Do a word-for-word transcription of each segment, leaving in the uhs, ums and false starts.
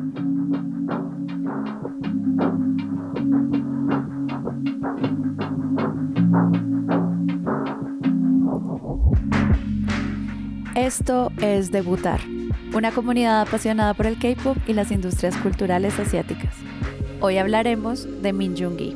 Esto es Debutar, una comunidad apasionada por el K-pop y las industrias culturales asiáticas. Hoy hablaremos de Min Yoongi.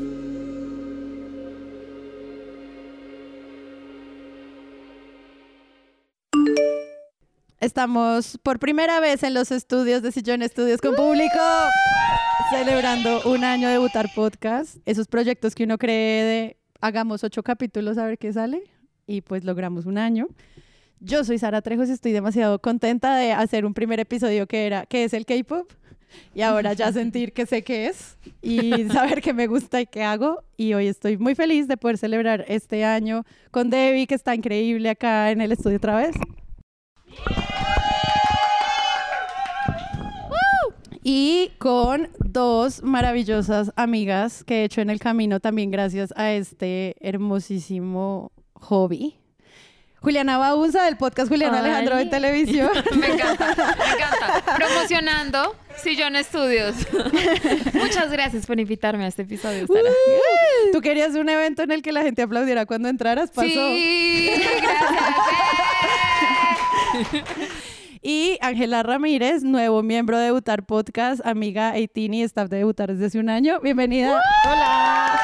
Estamos por primera vez en los estudios de Sillón Estudios con público, celebrando un año de Debutar Podcast. Esos proyectos que uno cree de hagamos ocho capítulos a ver qué sale, y pues logramos un año. Yo soy Sara Trejos y estoy demasiado contenta de hacer un primer episodio que era ¿qué es el K-pop? Y ahora ya sentir que sé qué es y saber qué me gusta y qué hago. Y hoy estoy muy feliz de poder celebrar este año con Debbie, que está increíble acá en el estudio otra vez. Y con dos maravillosas amigas que he hecho en el camino también gracias a este hermosísimo hobby. Juliana Baunza, del podcast Juliana Ay. Alejandro de Televisión. Me encanta, me encanta. Promocionando Sillón Estudios. Muchas gracias por invitarme a este episodio, Sara. Uh, ¿Tú querías un evento en el que la gente aplaudiera cuando entraras? Pasó. Sí, gracias. Y Ángela Ramírez, nuevo miembro de Debutar Podcast, amiga dieciocho y staff de Debutar desde hace un año. Bienvenida. ¡Uh! Hola.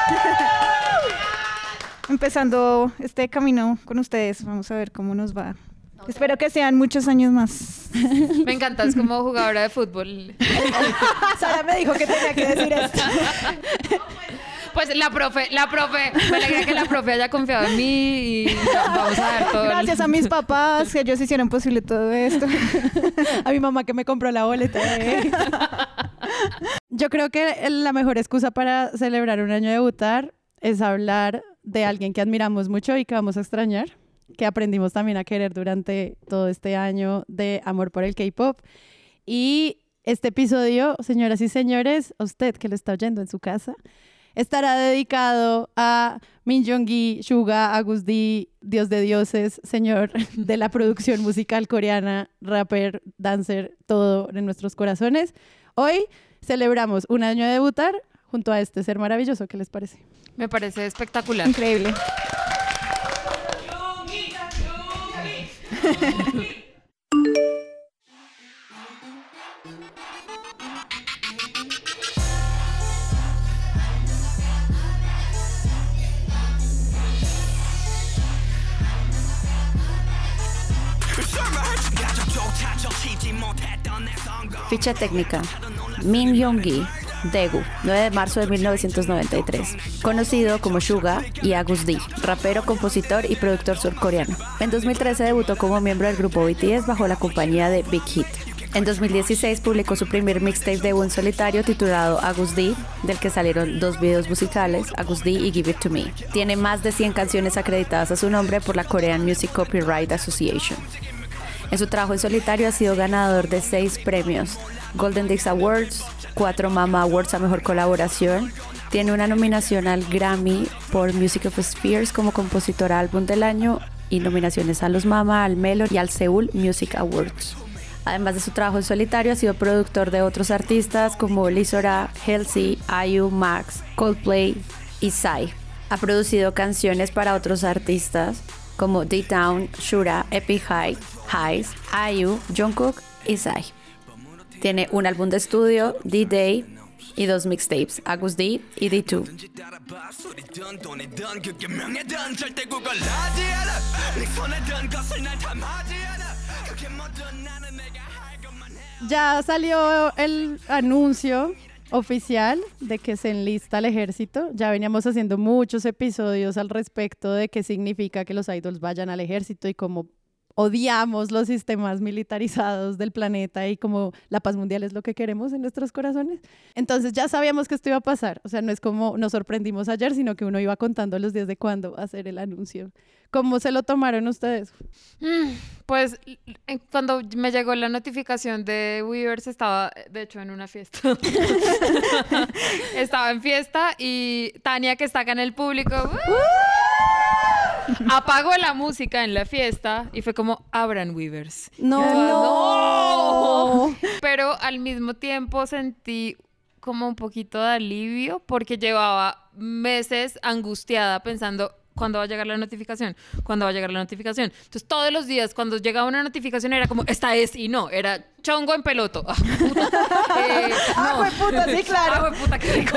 Empezando este camino con ustedes, vamos a ver cómo nos va. Okay. Espero que sean muchos años más. Me encanta, es como jugadora de fútbol. Sara me dijo que tenía que decir esto. Pues la profe, la profe, me alegra que la profe haya confiado en mí y vamos a ver todo. Gracias el... a mis papás, que ellos hicieron posible todo esto. A mi mamá que me compró la boleta. De... Yo creo que la mejor excusa para celebrar un año de Debutar es hablar de alguien que admiramos mucho y que vamos a extrañar, que aprendimos también a querer durante todo este año de amor por el K-pop. Y este episodio, señoras y señores, a usted que lo está oyendo en su casa, estará dedicado a Min Yoongi, Suga, Agus D, Dios de dioses, señor de la producción musical coreana, rapper, dancer, todo en nuestros corazones. Hoy celebramos un año de Debutar junto a este ser maravilloso. ¿Qué les parece? Me parece espectacular. Increíble. Ficha técnica. Min Yoongi, Daegu, nueve de marzo de mil novecientos noventa y tres. Conocido como Suga y Agus D, rapero, compositor y productor surcoreano. En dos mil trece debutó como miembro del grupo B T S bajo la compañía de Big Hit. En dos mil dieciséis publicó su primer mixtape debut en solitario titulado Agus D, del que salieron dos videos musicales, Agus D y Give It To Me. Tiene más de cien canciones acreditadas a su nombre por la Korean Music Copyright Association. En su trabajo en solitario ha sido ganador de seis premios, Golden Disc Awards, cuatro Mama Awards a Mejor Colaboración, tiene una nominación al Grammy por Music of Spheres como compositora álbum del año y nominaciones a los Mama, al Melon y al Seoul Music Awards. Además de su trabajo en solitario, ha sido productor de otros artistas como Lizora, Halsey, I U, Max, Coldplay y Psy. Ha producido canciones para otros artistas como D-Town, Shura, Epic High, Highs, I U, Jungkook y Psy. Tiene un álbum de estudio, D-Day, y dos mixtapes, Agus D y D dos. Ya salió el anuncio oficial de que se enlista al ejército. Ya veníamos haciendo muchos episodios al respecto de qué significa que los idols vayan al ejército y cómo odiamos los sistemas militarizados del planeta y como la paz mundial es lo que queremos en nuestros corazones. Entonces ya sabíamos que esto iba a pasar. O sea, no es como nos sorprendimos ayer, sino que uno iba contando los días de cuándo va a ser el anuncio. ¿Cómo se lo tomaron ustedes? Mm, pues cuando me llegó la notificación de Weverse estaba, de hecho, en una fiesta. Estaba en fiesta y Tania, que está acá en el público, ¡uh! apagó la música en la fiesta y fue como, abran Weverse. No, no. Pero pero al mismo tiempo sentí como un poquito de alivio porque llevaba meses angustiada pensando ¿cuándo va a llegar la notificación? ¿Cuándo va a llegar la notificación? Entonces todos los días cuando llegaba una notificación era como esta es y no, era chongo en peloto. Ah, puta. Eh, no. Ah, fue puta, sí, claro. Ah, fue puta, qué rico.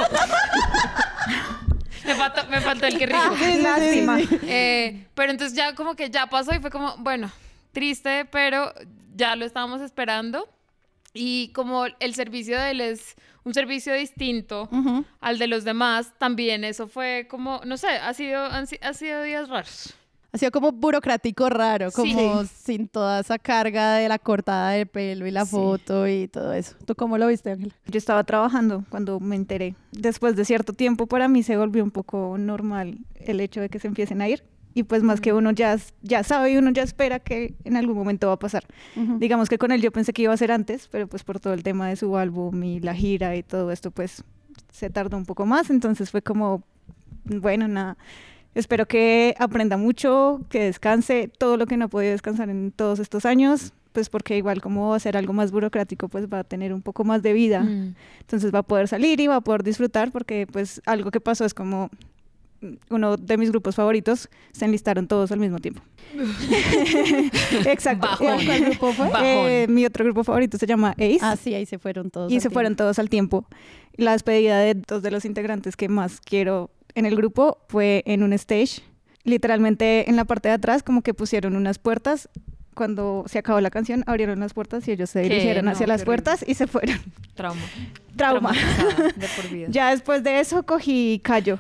me, faltó, me faltó el que rico. Ah, sí, lástima. Eh, pero entonces ya como que ya pasó y fue como, bueno, triste, pero ya lo estábamos esperando. Y como el servicio de él es un servicio distinto uh-huh. al de los demás, también eso fue como, no sé, ha sido, han, ha sido días raros. Ha sido como burocrático raro, como sí. sin toda esa carga de la cortada de pelo y la sí. foto y todo eso. ¿Tú cómo lo viste, Ángela? Yo estaba trabajando cuando me enteré. Después de cierto tiempo, para mí se volvió un poco normal el hecho de que se empiecen a ir. Y pues más que uno ya, ya sabe y uno ya espera que en algún momento va a pasar. Uh-huh. Digamos que con él yo pensé que iba a ser antes, pero pues por todo el tema de su álbum y la gira y todo esto, pues se tardó un poco más. Entonces fue como, bueno, nada, espero que aprenda mucho, que descanse todo lo que no ha podido descansar en todos estos años, pues porque igual como va a ser algo más burocrático, pues va a tener un poco más de vida. Mm. Entonces va a poder salir y va a poder disfrutar porque pues algo que pasó es como... uno de mis grupos favoritos se enlistaron todos al mismo tiempo. Exacto. Bajón. ¿Cuál grupo fue? Eh, mi otro grupo favorito se llama Ace. Ah, sí, ahí se fueron todos. Y se tiempo. fueron todos al tiempo. La despedida de dos de los integrantes que más quiero en el grupo fue en un stage. Literalmente en la parte de atrás como que pusieron unas puertas. Cuando se acabó la canción, abrieron las puertas y ellos se dirigieron no, hacia las puertas y se fueron. Trauma. Trauma. De por vida. Ya después de eso cogí callo.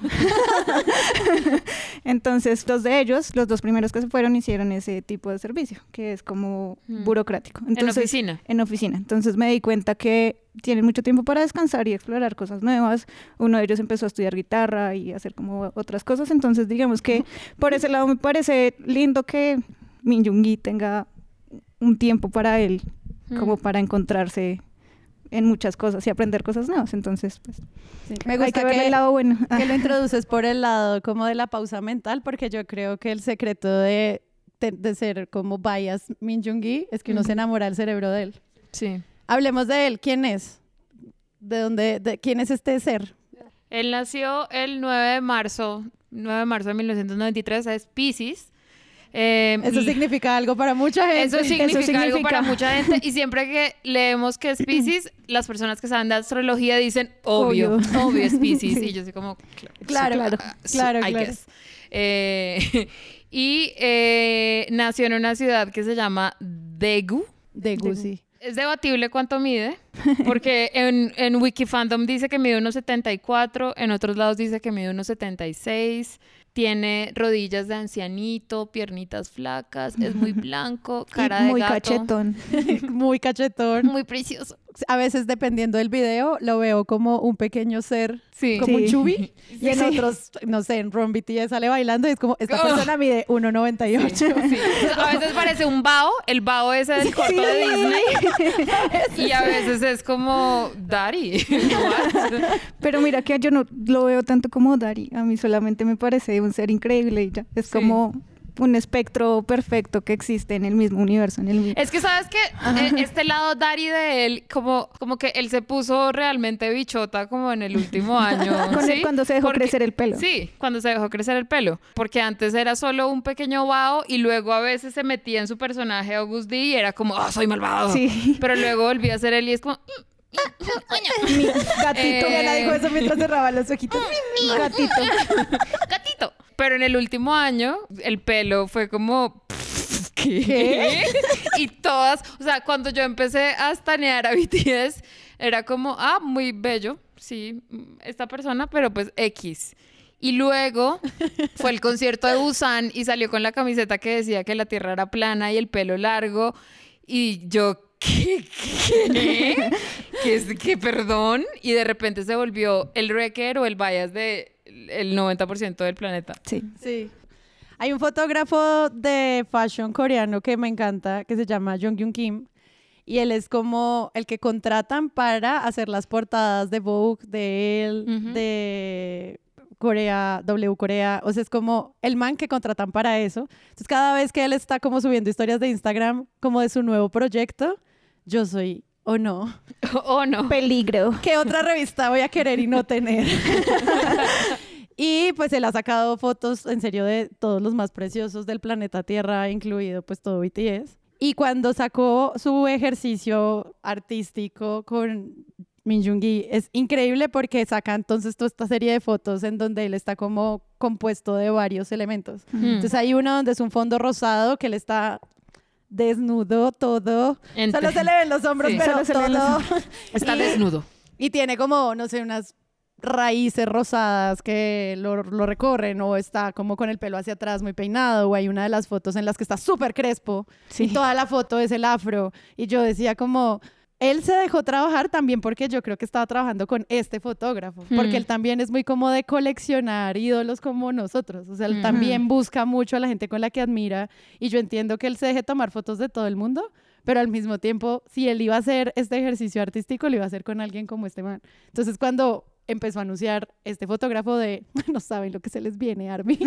Entonces, dos de ellos, los dos primeros que se fueron, hicieron ese tipo de servicio, que es como mm. burocrático. Entonces, en oficina. En oficina. Entonces me di cuenta que tienen mucho tiempo para descansar y explorar cosas nuevas. Uno de ellos empezó a estudiar guitarra y hacer como otras cosas. Entonces, digamos que por ese lado me parece lindo que Min Yoongi tenga un tiempo para él, mm. como para encontrarse en muchas cosas y aprender cosas nuevas. Entonces, pues, sí. Me gusta hay que ver que, el lado bueno. Que lo introduces por el lado como de la pausa mental, porque yo creo que el secreto de, de, de ser como bias Min Yoongi es que uno mm. se enamora del cerebro de él. Sí. Hablemos de él. ¿Quién es? ¿De dónde? De, ¿Quién es este ser? Él nació el nueve de marzo, nueve de marzo de mil novecientos noventa y tres, es Piscis. Eh, eso significa algo para mucha gente. Eso significa, eso significa algo para mucha gente. Y siempre que leemos que es Piscis, las personas que saben de astrología dicen, obvio, obvio, obvio es Piscis. Sí. Y yo soy como, claro, claro, claro. Uh, claro, I claro. guess. Eh, y eh, nació en una ciudad que se llama Daegu. Daegu, sí. Es debatible cuánto mide, porque en, en Wikifandom dice que mide uno setenta y cuatro, en otros lados dice que mide uno setenta y seis. Tiene rodillas de ancianito, piernitas flacas, es muy blanco, cara y muy de gato. Cachetón. Muy cachetón. Muy precioso. A veces, dependiendo del video, lo veo como un pequeño ser, sí. como sí. un chubby. Sí. Y en sí. otros, no sé, en Ron B T S sale bailando y es como, esta persona mide uno noventa y ocho. Sí. Sí. A veces parece un bao, el bao ese del corto sí. de Disney. Y a veces es como, Daddy. Pero mira que yo no lo veo tanto como Daddy. A mí solamente me parece un ser increíble y ya. Es sí. como un espectro perfecto que existe en el mismo universo. En el mismo... Es que sabes que este lado Daddy de él, como, como que él se puso realmente bichota como en el último año. Con ¿sí? él, cuando se dejó Porque, crecer el pelo. Sí, cuando se dejó crecer el pelo. Porque antes era solo un pequeño bao y luego a veces se metía en su personaje August D y era como, ah, oh, soy malvado. Sí. Pero luego volvía a ser él y es como... Mi gatito. Eh... Ana dijo eso mientras cerraba los ojitos. Gatito. Gatito. Pero en el último año, el pelo fue como... ¿Qué? ¿Qué? Y todas... O sea, cuando yo empecé a estanear a B T S, era como... Ah, muy bello. Sí, esta persona, pero pues X. Y luego fue el concierto de Busan y salió con la camiseta que decía que la tierra era plana y el pelo largo. Y yo... ¿Qué? ¿Qué? ¿Qué, es, ¿Qué? Perdón. Y de repente se volvió el wrecker o el bias de el noventa por ciento del planeta. Sí. Sí. Hay un fotógrafo de fashion coreano que me encanta, que se llama Jong Hyun Kim. Y él es como el que contratan para hacer las portadas de Vogue, de él, uh-huh. de Corea, W Corea. O sea, es como el man que contratan para eso. Entonces, cada vez que él está como subiendo historias de Instagram como de su nuevo proyecto, yo soy ¿O no? ¿O no? Peligro. ¿Qué otra revista voy a querer y no tener? Y pues él ha sacado fotos, en serio, de todos los más preciosos del planeta Tierra, incluido pues todo B T S. Y cuando sacó su ejercicio artístico con Min Yoongi, es increíble porque saca entonces toda esta serie de fotos en donde él está como compuesto de varios elementos. Mm. Entonces hay uno donde es un fondo rosado que él está desnudo todo. Ente. Solo se le ven los hombros, Sí. pero Solo se le ven los todo. Está Y- desnudo. Y tiene como, no sé, unas raíces rosadas que lo, lo recorren, o está como con el pelo hacia atrás muy peinado, o hay una de las fotos en las que está súper crespo Sí. y toda la foto es el afro. Y yo decía como, él se dejó trabajar también porque yo creo que estaba trabajando con este fotógrafo, Hmm. porque él también es muy como de coleccionar ídolos como nosotros. O sea, él Hmm. también busca mucho a la gente con la que admira, y yo entiendo que él se deje tomar fotos de todo el mundo, pero al mismo tiempo, si él iba a hacer este ejercicio artístico, lo iba a hacer con alguien como este man. Entonces, cuando empezó a anunciar este fotógrafo de, no saben lo que se les viene, Army,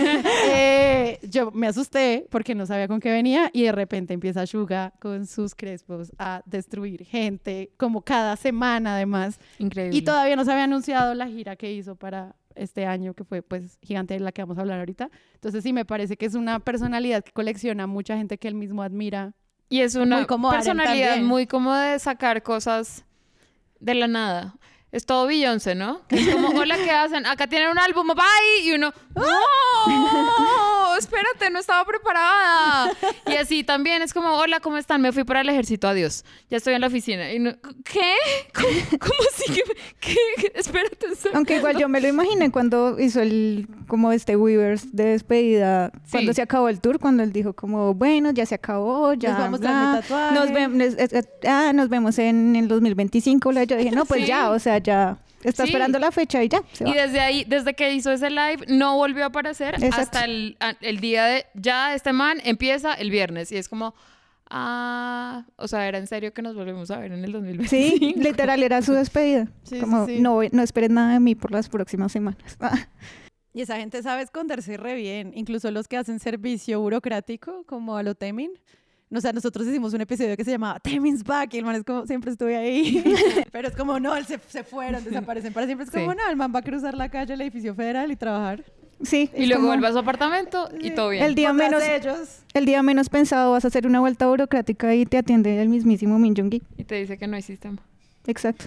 eh, yo me asusté porque no sabía con qué venía, y de repente empieza Suga con sus crespos a destruir gente, como cada semana además. Increíble. Y todavía no se había anunciado la gira que hizo para este año, que fue pues gigante, de la que vamos a hablar ahorita. Entonces sí, me parece que es una personalidad que colecciona a mucha gente que él mismo admira. Y es una Muy como Aren personalidad también. muy como de sacar cosas de la nada. Es todo Beyoncé, ¿no? Que es como, hola, ¿qué hacen? Acá tienen un álbum, bye. Y uno, ¡no! Espérate, no estaba preparada. Y así también es como, hola, ¿cómo están? Me fui para el ejército, adiós. Ya estoy en la oficina. Y no, ¿qué? ¿Cómo, cómo así que? ¿Qué? Espérate. ¿en serio? Aunque igual yo me lo imaginé cuando hizo el, como este Weavers de despedida, Sí. cuando se acabó el tour, cuando él dijo como, bueno, ya se acabó, ya, Les voy a mostrar bla, mi tatuaje. nos, vemos, es- es- es- ah, nos vemos en el dos mil veinticinco, bla. Yo dije, no, pues Sí. ya, o sea, ya está Sí. esperando la fecha y ya, se Y va. desde ahí, desde que hizo ese live, no volvió a aparecer Exacto. hasta el, a- el día de, ya este man empieza el viernes. Y es como, ah, o sea, ¿era en serio que nos volvemos a ver en el dos mil veinticinco? Sí, literal era su despedida. Sí, como, sí, sí. no, no esperen nada de mí por las próximas semanas. Y esa gente sabe esconderse re bien, incluso los que hacen servicio burocrático, como a lo Temin. O sea, nosotros hicimos un episodio que se llamaba Temin's Back, y el man es como, siempre estuve ahí. Pero es como, no, él se, se fueron, desaparecen para siempre. Es como, Sí. no, el man va a cruzar la calle, el edificio federal, y trabajar. Sí, Y es luego como, vuelve a su apartamento y todo bien. El día Por tras menos- de ellos. el día menos pensado vas a hacer una vuelta burocrática y te atiende el mismísimo Min Yoongi. Y te dice que no hay sistema. Exacto.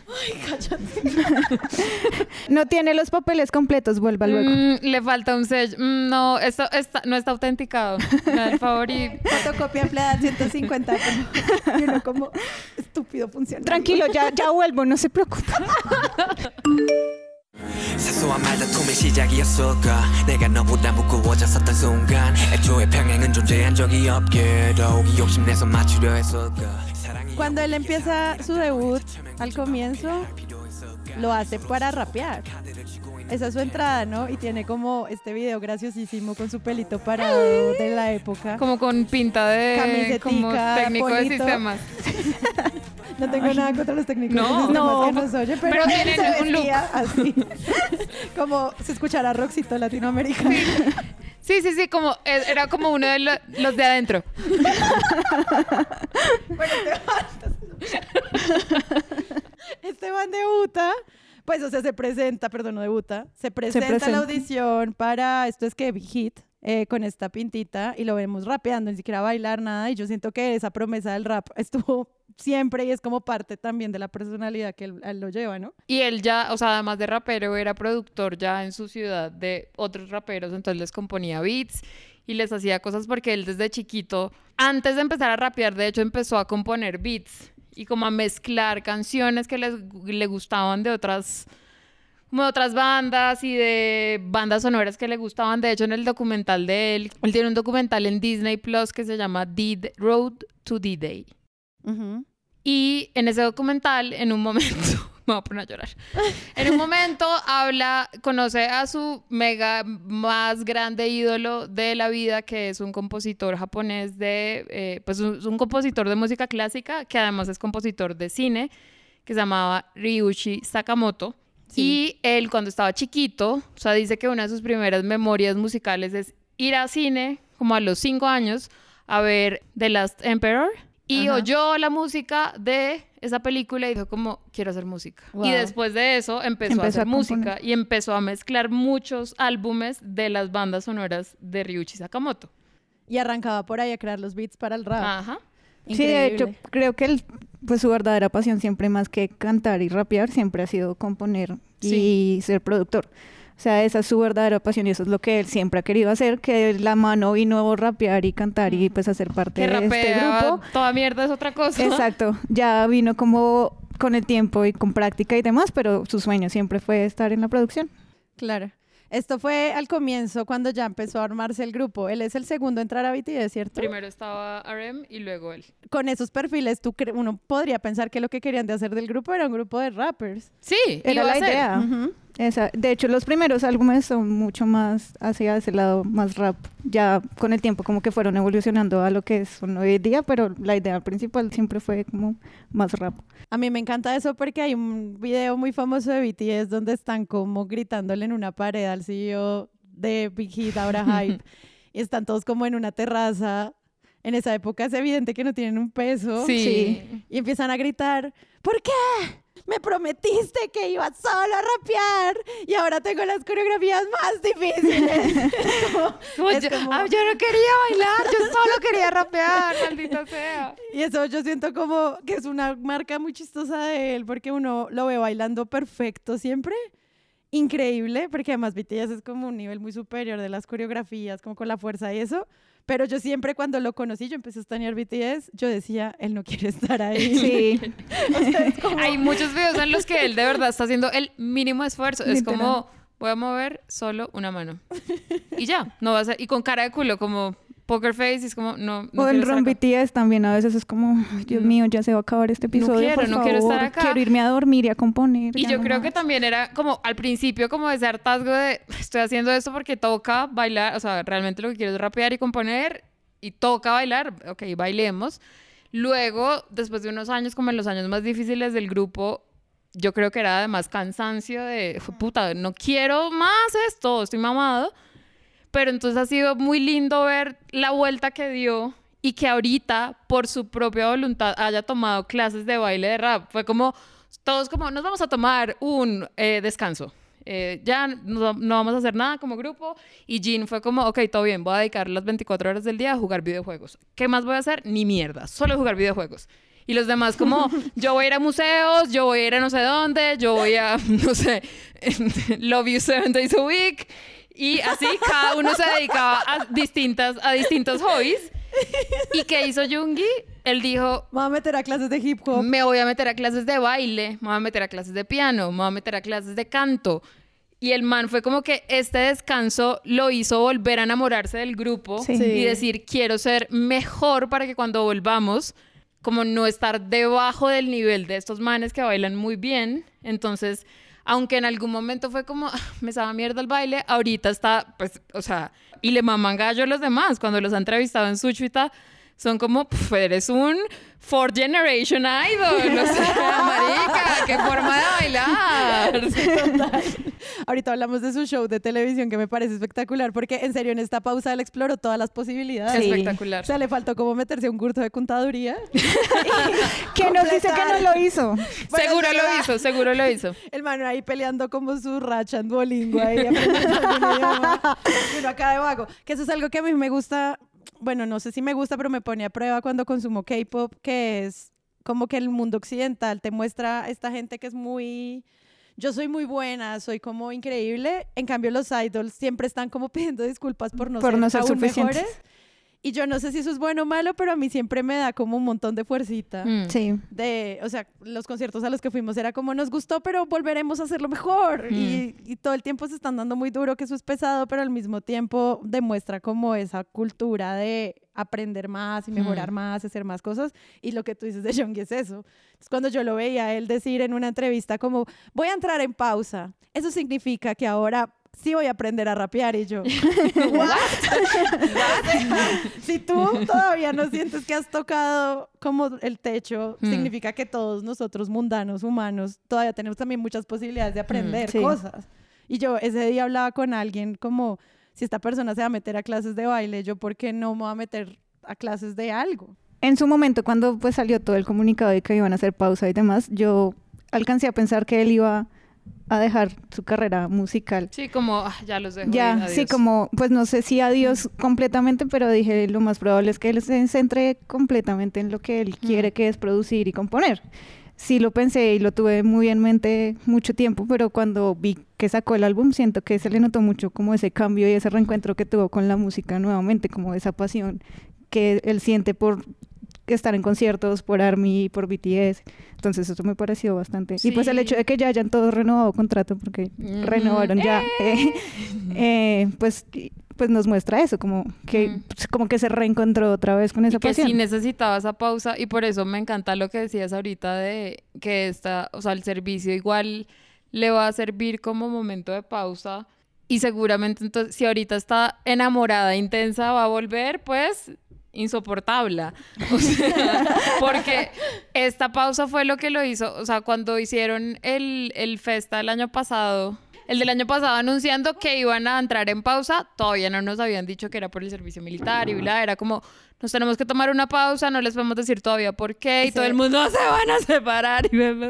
No tiene los papeles completos, vuelva luego. Mm, le falta un sello. Mm, no, esto está, no está autenticado. Me da el favor y... Fotocopia empleada ciento cincuenta. Como, y uno como, estúpido funciona. Tranquilo, ya, ya vuelvo, no se preocupe. 사소한 말다툼의 시작이었을까 내가 너보다 무거워졌었던 순간 애초에 평행은 존재한 적이 없게도 욕심내서 맞추려 했을까 사랑이 Cuando él empieza su debut, al comienzo, lo hace para rapear. Esa es su entrada, ¿no? Y tiene como este video graciosísimo con su pelito parado de la época. Como con pinta de... Camisetica, como técnico de polito. sistemas. No tengo nada contra los técnicos No, de sistemas no. que nos oyen, pero, Pero él tienen se un look. vestía así. Como si escuchara Roxito Latinoamericano. Sí, sí, sí, como eh, era como uno de lo- los de adentro. Bueno, Esteban debuta, pues, o sea, se presenta, perdón, no debuta, se presenta, a presenta. la audición para, esto es que Big Hit, eh, con esta pintita, y lo vemos rapeando, ni siquiera bailar, nada, y yo siento que esa promesa del rap estuvo siempre, y es como parte también de la personalidad que él, él lo lleva, ¿no? Y él ya, o sea, además de rapero, era productor ya en su ciudad de otros raperos, entonces les componía beats y les hacía cosas porque él desde chiquito, antes de empezar a rapear, de hecho, empezó a componer beats y como a mezclar canciones que les, le gustaban de otras, como de otras bandas y de bandas sonoras que le gustaban. De hecho, en el documental de él, él tiene un documental en Disney Plus que se llama The Road to D-Day. Ujú. Y en ese documental, en un momento, me voy a poner a llorar. En un momento habla, conoce a su mega más grande ídolo de la vida, que es un compositor japonés de, eh, pues un, un compositor de música clásica, que además es compositor de cine, que se llamaba Ryuichi Sakamoto. Sí. Y él, cuando estaba chiquito, o sea, dice que una de sus primeras memorias musicales es ir a cine, como a los cinco años, a ver The Last Emperor. Y Ajá. oyó la música de esa película y dijo como, quiero hacer música. Wow. Y después de eso empezó, Empezó a hacer a componer. música y empezó a mezclar muchos álbumes de las bandas sonoras de Ryuichi Sakamoto. Y arrancaba por ahí a crear los beats para el rap. Ajá. Sí, de hecho, Increíble. creo que él, pues su verdadera pasión siempre más que cantar y rapear, siempre ha sido componer y ser productor. O sea, esa es su verdadera pasión y eso es lo que él siempre ha querido hacer, que la mano vino a rapear y cantar y pues hacer parte Que de este rapea, grupo. toda mierda es otra cosa. Exacto, ya vino como con el tiempo y con práctica y demás, pero su sueño siempre fue estar en la producción. Claro. Esto fue al comienzo, cuando ya empezó a armarse el grupo. Él es el segundo a entrar a B T S, ¿cierto? Primero estaba R M y luego él. Con esos perfiles, tú cre- uno podría pensar que lo que querían de hacer del grupo era un grupo de rappers. Sí, Era iba la a ser. idea. Ujú. Esa, de hecho, los primeros álbumes son mucho más hacia ese lado, más rap. Ya con el tiempo como que fueron evolucionando a lo que son hoy en día, pero la idea principal siempre fue como más rap. A mí me encanta eso porque hay un video muy famoso de B T S donde están como gritándole en una pared al C E O de Big Hit, ahora Hype. Y están todos como en una terraza. En esa época es evidente que no tienen un peso. Sí. Sí. Y empiezan a gritar, ¿por qué? Me prometiste que ibas solo a rapear y ahora tengo las coreografías más difíciles. Es como- Como es yo, como- ah, yo no quería bailar, yo solo quería rapear, maldita sea. Y eso yo siento como que es una marca muy chistosa de él, porque uno lo ve bailando perfecto siempre. Increíble, porque además B T S es como un nivel muy superior de las coreografías, como con la fuerza y eso. Pero yo siempre cuando lo conocí, yo empecé a estanear B T S, yo decía, él no quiere estar ahí. Sí, O sea, es como- Hay muchos videos en los que él de verdad está haciendo el mínimo esfuerzo. Es Literal. como, voy a mover solo una mano. Y ya, no va a ser, y con cara de culo, como poker face, y es como, no, no o quiero el estar Run acá. B T S también a veces es como, "Ay, Dios No. mío, ya se va a acabar este episodio, quiero, por no quiero estar favor, acá". quiero irme a dormir y a componer. Y ya yo no creo más". que también era como al principio como ese hartazgo de estoy haciendo esto porque toca bailar, o sea, realmente lo que quiero es rapear y componer y toca bailar, ok, bailemos. Luego, después de unos años, como en los años más difíciles del grupo, yo creo que era además cansancio de, puta, no quiero más esto, estoy mamado. Pero entonces ha sido muy lindo ver la vuelta que dio y que ahorita, por su propia voluntad, haya tomado clases de baile de rap. Fue como, todos como, nos vamos a tomar un eh, descanso. Eh, ya no, no vamos a hacer nada como grupo. Y Jin fue como, ok, todo bien, voy a dedicar las veinticuatro horas del día a jugar videojuegos. ¿Qué más voy a hacer? Ni mierda, solo jugar videojuegos. Y los demás como, yo voy a ir a museos, yo voy a ir a no sé dónde, yo voy a, no sé, Love You Seven Days a Week. Y así cada uno se dedicaba a, distintas, a distintos hobbies. ¿Y qué hizo Yoongi? Él dijo, Me voy a meter a clases de hip hop. me voy a meter a clases de baile, me voy a meter a clases de piano, me voy a meter a clases de canto. Y el man fue como que este descanso lo hizo volver a enamorarse del grupo Sí. Sí. y decir, quiero ser mejor para que cuando volvamos, como no estar debajo del nivel de estos manes que bailan muy bien. Entonces, aunque en algún momento fue como, "Ah, me sabe mierda el baile", ahorita está, pues, o sea, y le maman gallo a los demás. Cuando los ha entrevistado en Suchvita, son como, "Puf, eres un fourth generation idol", o sea, marica, qué forma de bailar. Total. Ahorita hablamos de su show de televisión que me parece espectacular porque en serio en esta pausa él exploró todas las posibilidades. Sí. Espectacular. O sea, le faltó como meterse a un curso de contaduría. ¿Quién nos dice que no lo hizo? Seguro lo hizo, seguro lo hizo. El man ahí peleando como su racha en Duolingo ahí aprendiendo algún idioma. Y uno acá de vago. Que eso es algo que a mí me gusta, bueno, no sé si me gusta, pero me pone a prueba cuando consumo K-pop, que es como que el mundo occidental te muestra a esta gente que es muy... Yo soy muy buena, soy como increíble. En cambio, los idols siempre están como pidiendo disculpas por no Por ser, no ser aún suficientes. mejores. Y yo no sé si eso es bueno o malo, pero a mí siempre me da como un montón de fuercita. Mm. Sí. De, o sea, los conciertos a los que fuimos era como nos gustó, pero volveremos a hacerlo mejor. Mm. Y, y todo el tiempo se están dando muy duro, que eso es pesado, pero al mismo tiempo demuestra como esa cultura de aprender más y mejorar Mm. más, hacer más cosas. Y lo que tú dices de Yoongi es eso. Es cuando yo lo veía a él decir en una entrevista como, voy a entrar en pausa. Eso significa que ahora sí voy a aprender a rapear. Y yo, ¿what? Si tú todavía no sientes que has tocado como el techo, Mm. significa que todos nosotros mundanos, humanos, todavía tenemos también muchas posibilidades de aprender Sí. cosas. Y yo ese día hablaba con alguien como, si esta persona se va a meter a clases de baile, yo ¿por qué no me voy a meter a clases de algo? en su momento, cuando pues salió todo el comunicado de que iban a hacer pausa y demás, yo alcancé a pensar que él iba a dejar su carrera musical. Sí, como ah, ya los dejo. Ya, ir, adiós. sí, como, pues no sé si adiós mm. completamente, pero dije lo más probable es que él se centre completamente en lo que él mm. quiere, que es producir y componer. Sí lo pensé y lo tuve muy en mente mucho tiempo, pero cuando vi que sacó el álbum siento que se le notó mucho como ese cambio y ese reencuentro que tuvo con la música nuevamente, como esa pasión que él siente por estar en conciertos, por ARMY, por B T S. Entonces eso me pareció bastante. Sí. Y pues el hecho de que ya hayan todos renovado contrato, porque mm. renovaron ya, eh, eh, pues... pues nos muestra eso, como que, mm. pues, como que se reencontró otra vez con esa y que pasión. sí necesitaba esa pausa y por eso me encanta lo que decías ahorita de que esta, o sea, el servicio igual le va a servir como momento de pausa y seguramente entonces si ahorita está enamorada, intensa, va a volver pues insoportable. O sea, porque esta pausa fue lo que lo hizo, o sea, cuando hicieron el, el festa el año pasado... El del año pasado anunciando que iban a entrar en pausa, todavía no nos habían dicho que era por el servicio militar y bla, era como, nos tenemos que tomar una pausa, no les podemos decir todavía por qué, y ese... todo el mundo se van a separar.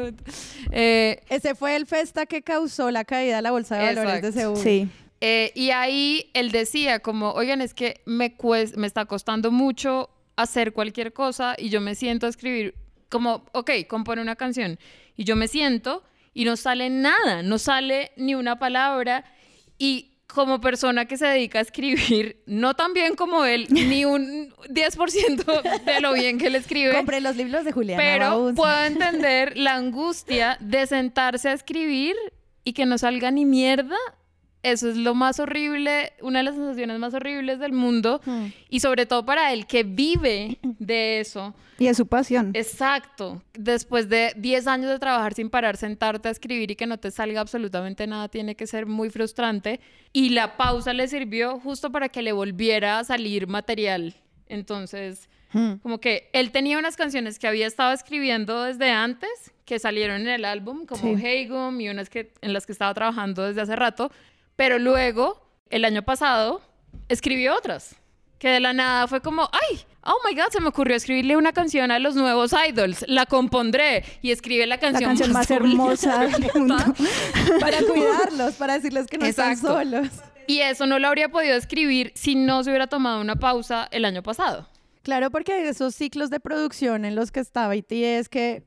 eh, Ese fue el festa que causó la caída de la bolsa de valores exacto. de Seúl. Sí. Eh, y ahí él decía como, oigan, es que me, cuest- me está costando mucho hacer cualquier cosa y yo me siento a escribir, como, ok, compone una canción, y yo me siento... y no sale nada, no sale ni una palabra y como persona que se dedica a escribir, no tan bien como él, ni un diez por ciento de lo bien que él escribe. Compré los libros de Juliana Pero Bauz. Puedo entender la angustia de sentarse a escribir y que no salga ni mierda. Eso es lo más horrible, una de las sensaciones más horribles del mundo. Mm. Y sobre todo para él, que vive de eso. Y es su pasión. Exacto. Después de diez años de trabajar sin parar, sentarte a escribir y que no te salga absolutamente nada, tiene que ser muy frustrante. Y la pausa le sirvió justo para que le volviera a salir material. Entonces, mm. como que él tenía unas canciones que había estado escribiendo desde antes, que salieron en el álbum, como sí. Hey Gum, y unas que, en las que estaba trabajando desde hace rato. Pero luego, el año pasado, escribió otras. Que de la nada fue como, ¡ay! Oh my God, se me ocurrió escribirle una canción a los nuevos idols. La compondré. Y escribe la canción, la canción más, más hermosa del mundo. Para cuidarlos, para decirles que no Exacto. están solos. Y eso no lo habría podido escribir si no se hubiera tomado una pausa el año pasado. Claro, porque esos ciclos de producción en los que estaba B T S, que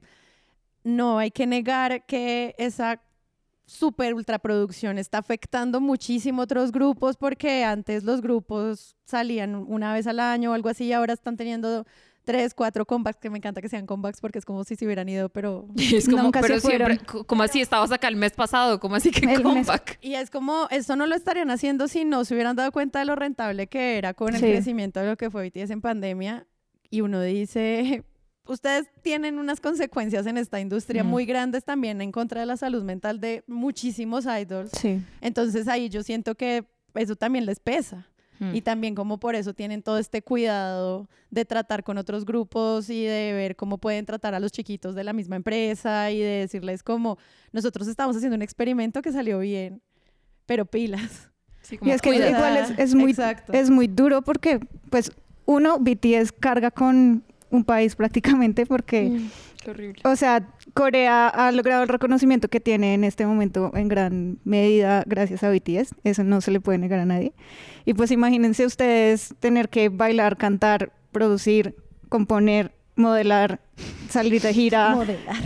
no hay que negar que esa super ultraproducción está afectando muchísimo otros grupos, porque antes los grupos salían una vez al año o algo así, y ahora están teniendo tres, cuatro comebacks, que me encanta que sean comebacks porque es como si se hubieran ido, pero es como, nunca pero se siempre, como así estabas acá el mes pasado, como así que el comeback. Mes. Y es como, eso no lo estarían haciendo si no se hubieran dado cuenta de lo rentable que era con el sí. crecimiento de lo que fue B T S en pandemia, y uno dice... Ustedes tienen unas consecuencias en esta industria mm. muy grandes también en contra de la salud mental de muchísimos idols. Sí. Entonces ahí yo siento que eso también les pesa. Mm. Y también como por eso tienen todo este cuidado de tratar con otros grupos y de ver cómo pueden tratar a los chiquitos de la misma empresa y de decirles como, nosotros estamos haciendo un experimento que salió bien, pero pilas. Sí, como y es que cuidada. Igual es, es, muy, es muy duro porque, pues, uno, B T S carga con... un país prácticamente porque, mm, qué horrible. O sea, Corea ha logrado el reconocimiento que tiene en este momento en gran medida gracias a B T S, eso no se le puede negar a nadie, y pues imagínense ustedes tener que bailar, cantar, producir, componer, modelar, salir de gira,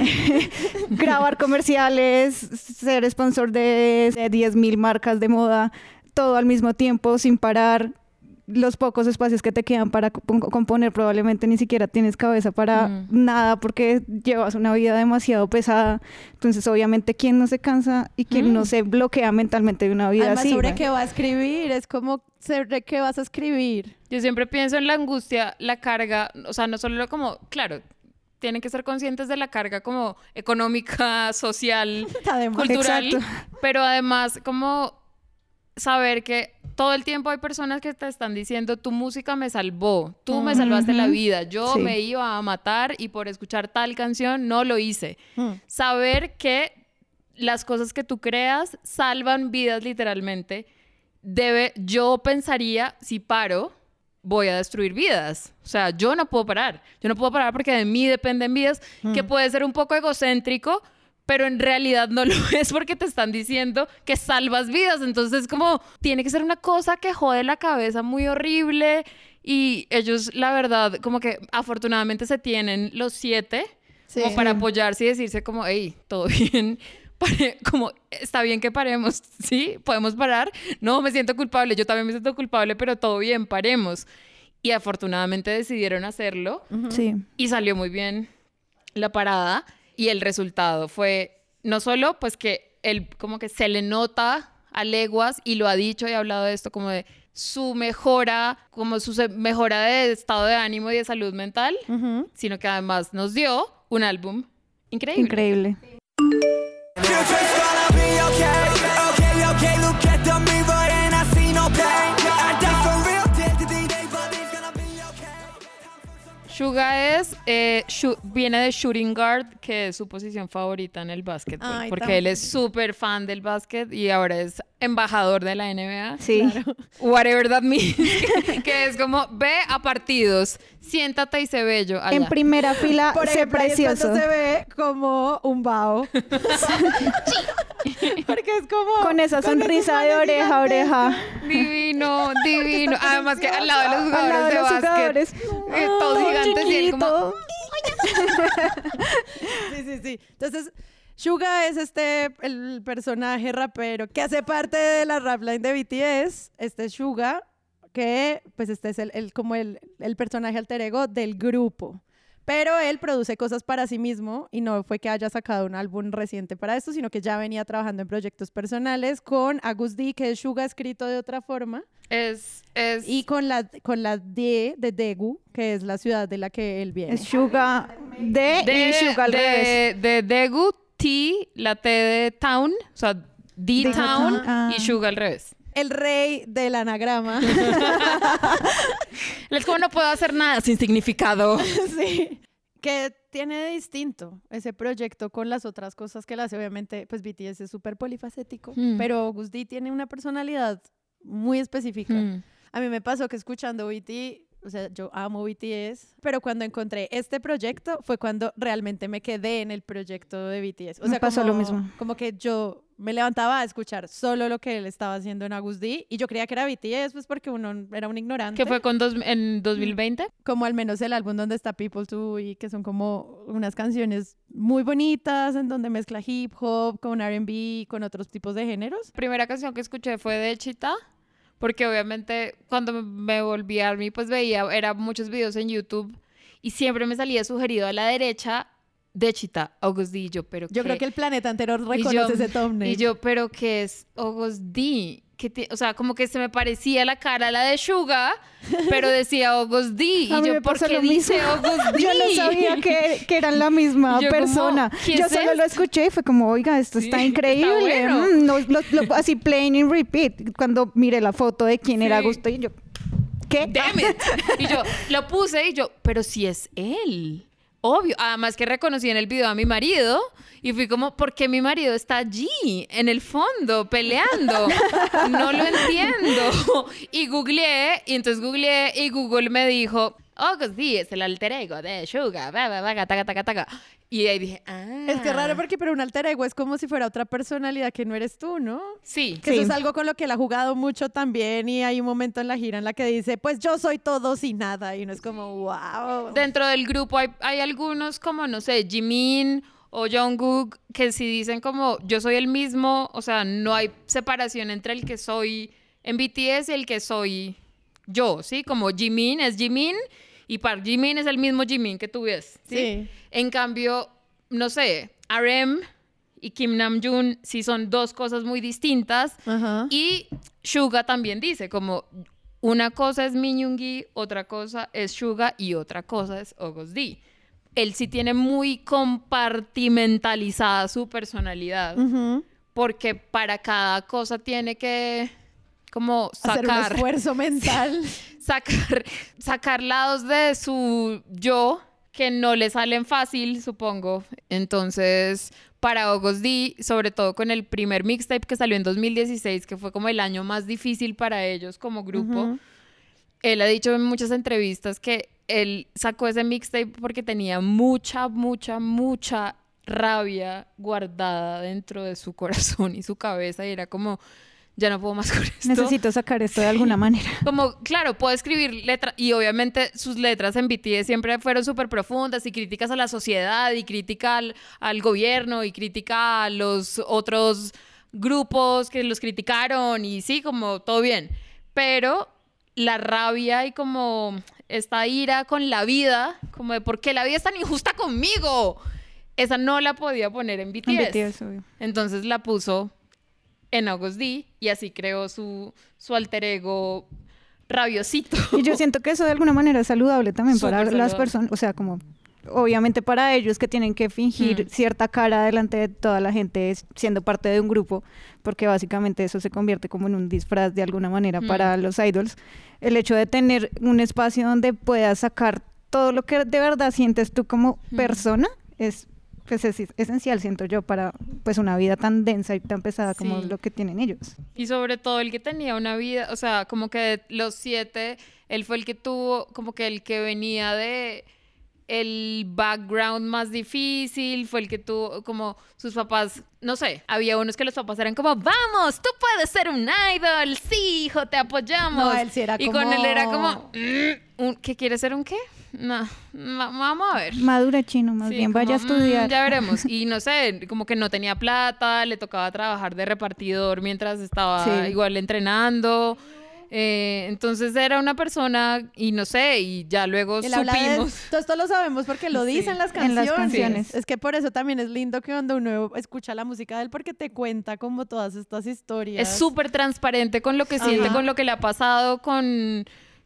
grabar comerciales, ser sponsor de, de diez mil marcas de moda, todo al mismo tiempo, sin parar. Los pocos espacios que te quedan para comp- componer probablemente ni siquiera tienes cabeza para mm. nada porque llevas una vida demasiado pesada. Entonces obviamente quién no se cansa y quién mm. no se bloquea mentalmente de una vida Además, así. ¿sobre ¿no? qué va a escribir? Es como ¿sobre qué vas a escribir? Yo siempre pienso en la angustia, la carga, o sea, no solo como, claro, tienen que ser conscientes de la carga como económica, social, cultural, exacto. Pero además como saber que todo el tiempo hay personas que te están diciendo, tu música me salvó, tú uh-huh. me salvaste la vida, yo sí. me iba a matar y por escuchar tal canción no lo hice. Uh-huh. Saber que las cosas que tú creas salvan vidas literalmente, debe, yo pensaría, si paro, voy a destruir vidas. O sea, yo no puedo parar. Yo no puedo parar porque de mí dependen vidas, mm. que puede ser un poco egocéntrico, pero en realidad no lo es porque te están diciendo que salvas vidas. Entonces, como, tiene que ser una cosa que jode la cabeza muy horrible. Y ellos, la verdad, como que afortunadamente se tienen los siete sí. como para apoyarse y decirse como, hey, todo bien. Pare, como, está bien que paremos, ¿sí? ¿Podemos parar? No, me siento culpable, yo también me siento culpable, pero todo bien, paremos. Y afortunadamente decidieron hacerlo. Uh-huh. Sí. Y salió muy bien la parada. Y el resultado fue, no solo, pues que él como que se le nota a leguas, y lo ha dicho y ha hablado de esto, como de su mejora, como su mejora de estado de ánimo y de salud mental, uh-huh. sino que además nos dio un álbum increíble. Increíble. Suga es, eh, shu- viene de shooting guard, que es su posición favorita en el básquetbol. Ay, porque también. Él es súper fan del básquet y ahora es embajador de la N B A. Sí. Claro. Whatever that means. Que es como, ve a partidos, siéntate y sé bello allá. En primera fila, por sé precioso. Se ve como un bao. Porque es como... Con esa con sonrisa de oreja a oreja. Divino, divino. Además que al lado de los jugadores de, de los básquet. Jugadores. Eh, todos oh, gigantes chiquito. Y él como... Sí, sí, sí. Entonces... Suga es este, el personaje rapero que hace parte de la rap line de B T S. Este es Suga, que pues este es el, el, como el, el personaje alter ego del grupo. Pero él produce cosas para sí mismo y no fue que haya sacado un álbum reciente para esto, sino que ya venía trabajando en proyectos personales con Agus D, que es Suga escrito de otra forma. Es, es... Y con la, con la D de Daegu, que es la ciudad de la que él viene. Es Suga D de, y Suga al de, revés. De Daegu, T, la T de Town, o sea, D-Town ah. y Suga al revés. El rey del anagrama. Es como no puedo hacer nada sin significado. Sí. ¿Qué tiene de distinto ese proyecto con las otras cosas que le hace? Obviamente, pues B T S es súper polifacético, mm. pero Gus D tiene una personalidad muy específica. Mm. A mí me pasó que escuchando B T, o sea, yo amo B T S, pero cuando encontré este proyecto fue cuando realmente me quedé en el proyecto de B T S. O sea, me pasó como, lo mismo. Como que yo me levantaba a escuchar solo lo que él estaba haciendo en Agus D y yo creía que era B T S, pues porque uno era un ignorante. ¿Qué fue con dos, en dos mil veinte? Como al menos el álbum donde está People To, y que son como unas canciones muy bonitas en donde mezcla hip hop con R and B, con otros tipos de géneros. La primera canción que escuché fue de Chita. Porque obviamente cuando me volví a ARMY pues veía, eran muchos videos en YouTube y siempre me salía sugerido a la derecha de Chita, August D. Y yo, pero Yo ¿qué? creo que el planeta entero reconoce yo, ese thumbnail. Y yo, pero ¿qué es August D? Que te, o sea, como que se me parecía la cara a la de Suga, pero decía August D. Y a yo, ¿por qué dice August D? Yo no sabía que, que eran la misma yo persona. Como, yo solo es? lo escuché y fue como, oiga, esto sí, está increíble. Está bueno. mm, no, lo, lo, así playing in repeat. Cuando miré la foto de quién sí. era Augusto y yo, ¿qué? Damn it. Y yo lo puse y yo, pero si es él. Obvio, además que reconocí en el video a mi marido y fui como, ¿por qué mi marido está allí, en el fondo, peleando? No lo entiendo. Y googleé, y entonces googleé y Google me dijo, August D es el alter ego de Suga, taca, taca, taca, taca. Y ahí dije, ah. Es que es raro porque pero un alter ego es como si fuera otra personalidad que no eres tú, ¿no? Sí. Que sí. eso es algo con lo que él ha jugado mucho también y hay un momento en la gira en la que dice, pues yo soy todo sin nada y uno es como, wow. Dentro del grupo hay, hay algunos como, no sé, Jimin o Jungkook que sí dicen como, yo soy el mismo, o sea, no hay separación entre el que soy en B T S y el que soy yo, ¿sí? Como Jimin es Jimin y Park Jimin es el mismo Jimin que tú ves, ¿sí? Sí. En cambio, no sé, R M y Kim Namjoon sí son dos cosas muy distintas. Uh-huh. Y Suga también dice como una cosa es Min Yoongi, otra cosa es Suga y otra cosa es August D. Él sí tiene muy compartimentalizada su personalidad. Uh-huh. Porque para cada cosa tiene que como sacar... Hacer un esfuerzo mental. sacar, sacar lados de su yo que no le salen fácil, supongo. Entonces, para August D, sobre todo con el primer mixtape que salió en dos mil dieciséis, que fue como el año más difícil para ellos como grupo, uh-huh. él ha dicho en muchas entrevistas que él sacó ese mixtape porque tenía mucha, mucha, mucha rabia guardada dentro de su corazón y su cabeza y era como, ya no puedo más con esto. Necesito sacar esto de alguna manera. Como, claro, puedo escribir letras y obviamente sus letras en B T S siempre fueron súper profundas y críticas a la sociedad y crítica al, al gobierno y crítica a los otros grupos que los criticaron y sí, como todo bien. Pero la rabia y como esta ira con la vida, como de por qué la vida es tan injusta conmigo, esa no la podía poner en B T S. En B T S, obvio. Entonces la puso en August D y así creó su, su alter ego rabiosito. Y yo siento que eso de alguna manera es saludable también Súper para saludable. las personas, o sea, como obviamente para ellos que tienen que fingir Mm. cierta cara delante de toda la gente es- siendo parte de un grupo, porque básicamente eso se convierte como en un disfraz de alguna manera Mm. para los idols. El hecho de tener un espacio donde puedas sacar todo lo que de verdad sientes tú como Mm. persona es pues es esencial, siento yo, para pues una vida tan densa y tan pesada como Sí. lo que tienen ellos. Y sobre todo el que tenía una vida, o sea, como que de los siete, él fue el que tuvo, como que el que venía de el background más difícil, fue el que tuvo como sus papás, no sé, había unos que los papás eran como, vamos, tú puedes ser un idol, sí, hijo, te apoyamos. No, él sí era y como- con él era como, "Mm, un- ¿qué quiere ser un qué? No, no, vamos a ver. Madura, chino, más Sí, bien vaya a como, "Mm, estudiar. ya veremos. Y no sé, como que no tenía plata, le tocaba trabajar de repartidor mientras estaba Sí. igual entrenando. Eh, entonces era una persona, y no sé, y ya luego Él habla de- supimos. todo esto lo sabemos porque lo Sí. dicen las En canciones. las canciones. Es que por eso también es lindo que cuando uno escucha la música de él porque te cuenta como todas estas historias. Es súper transparente con lo que siente, Ajá. con lo que le ha pasado, con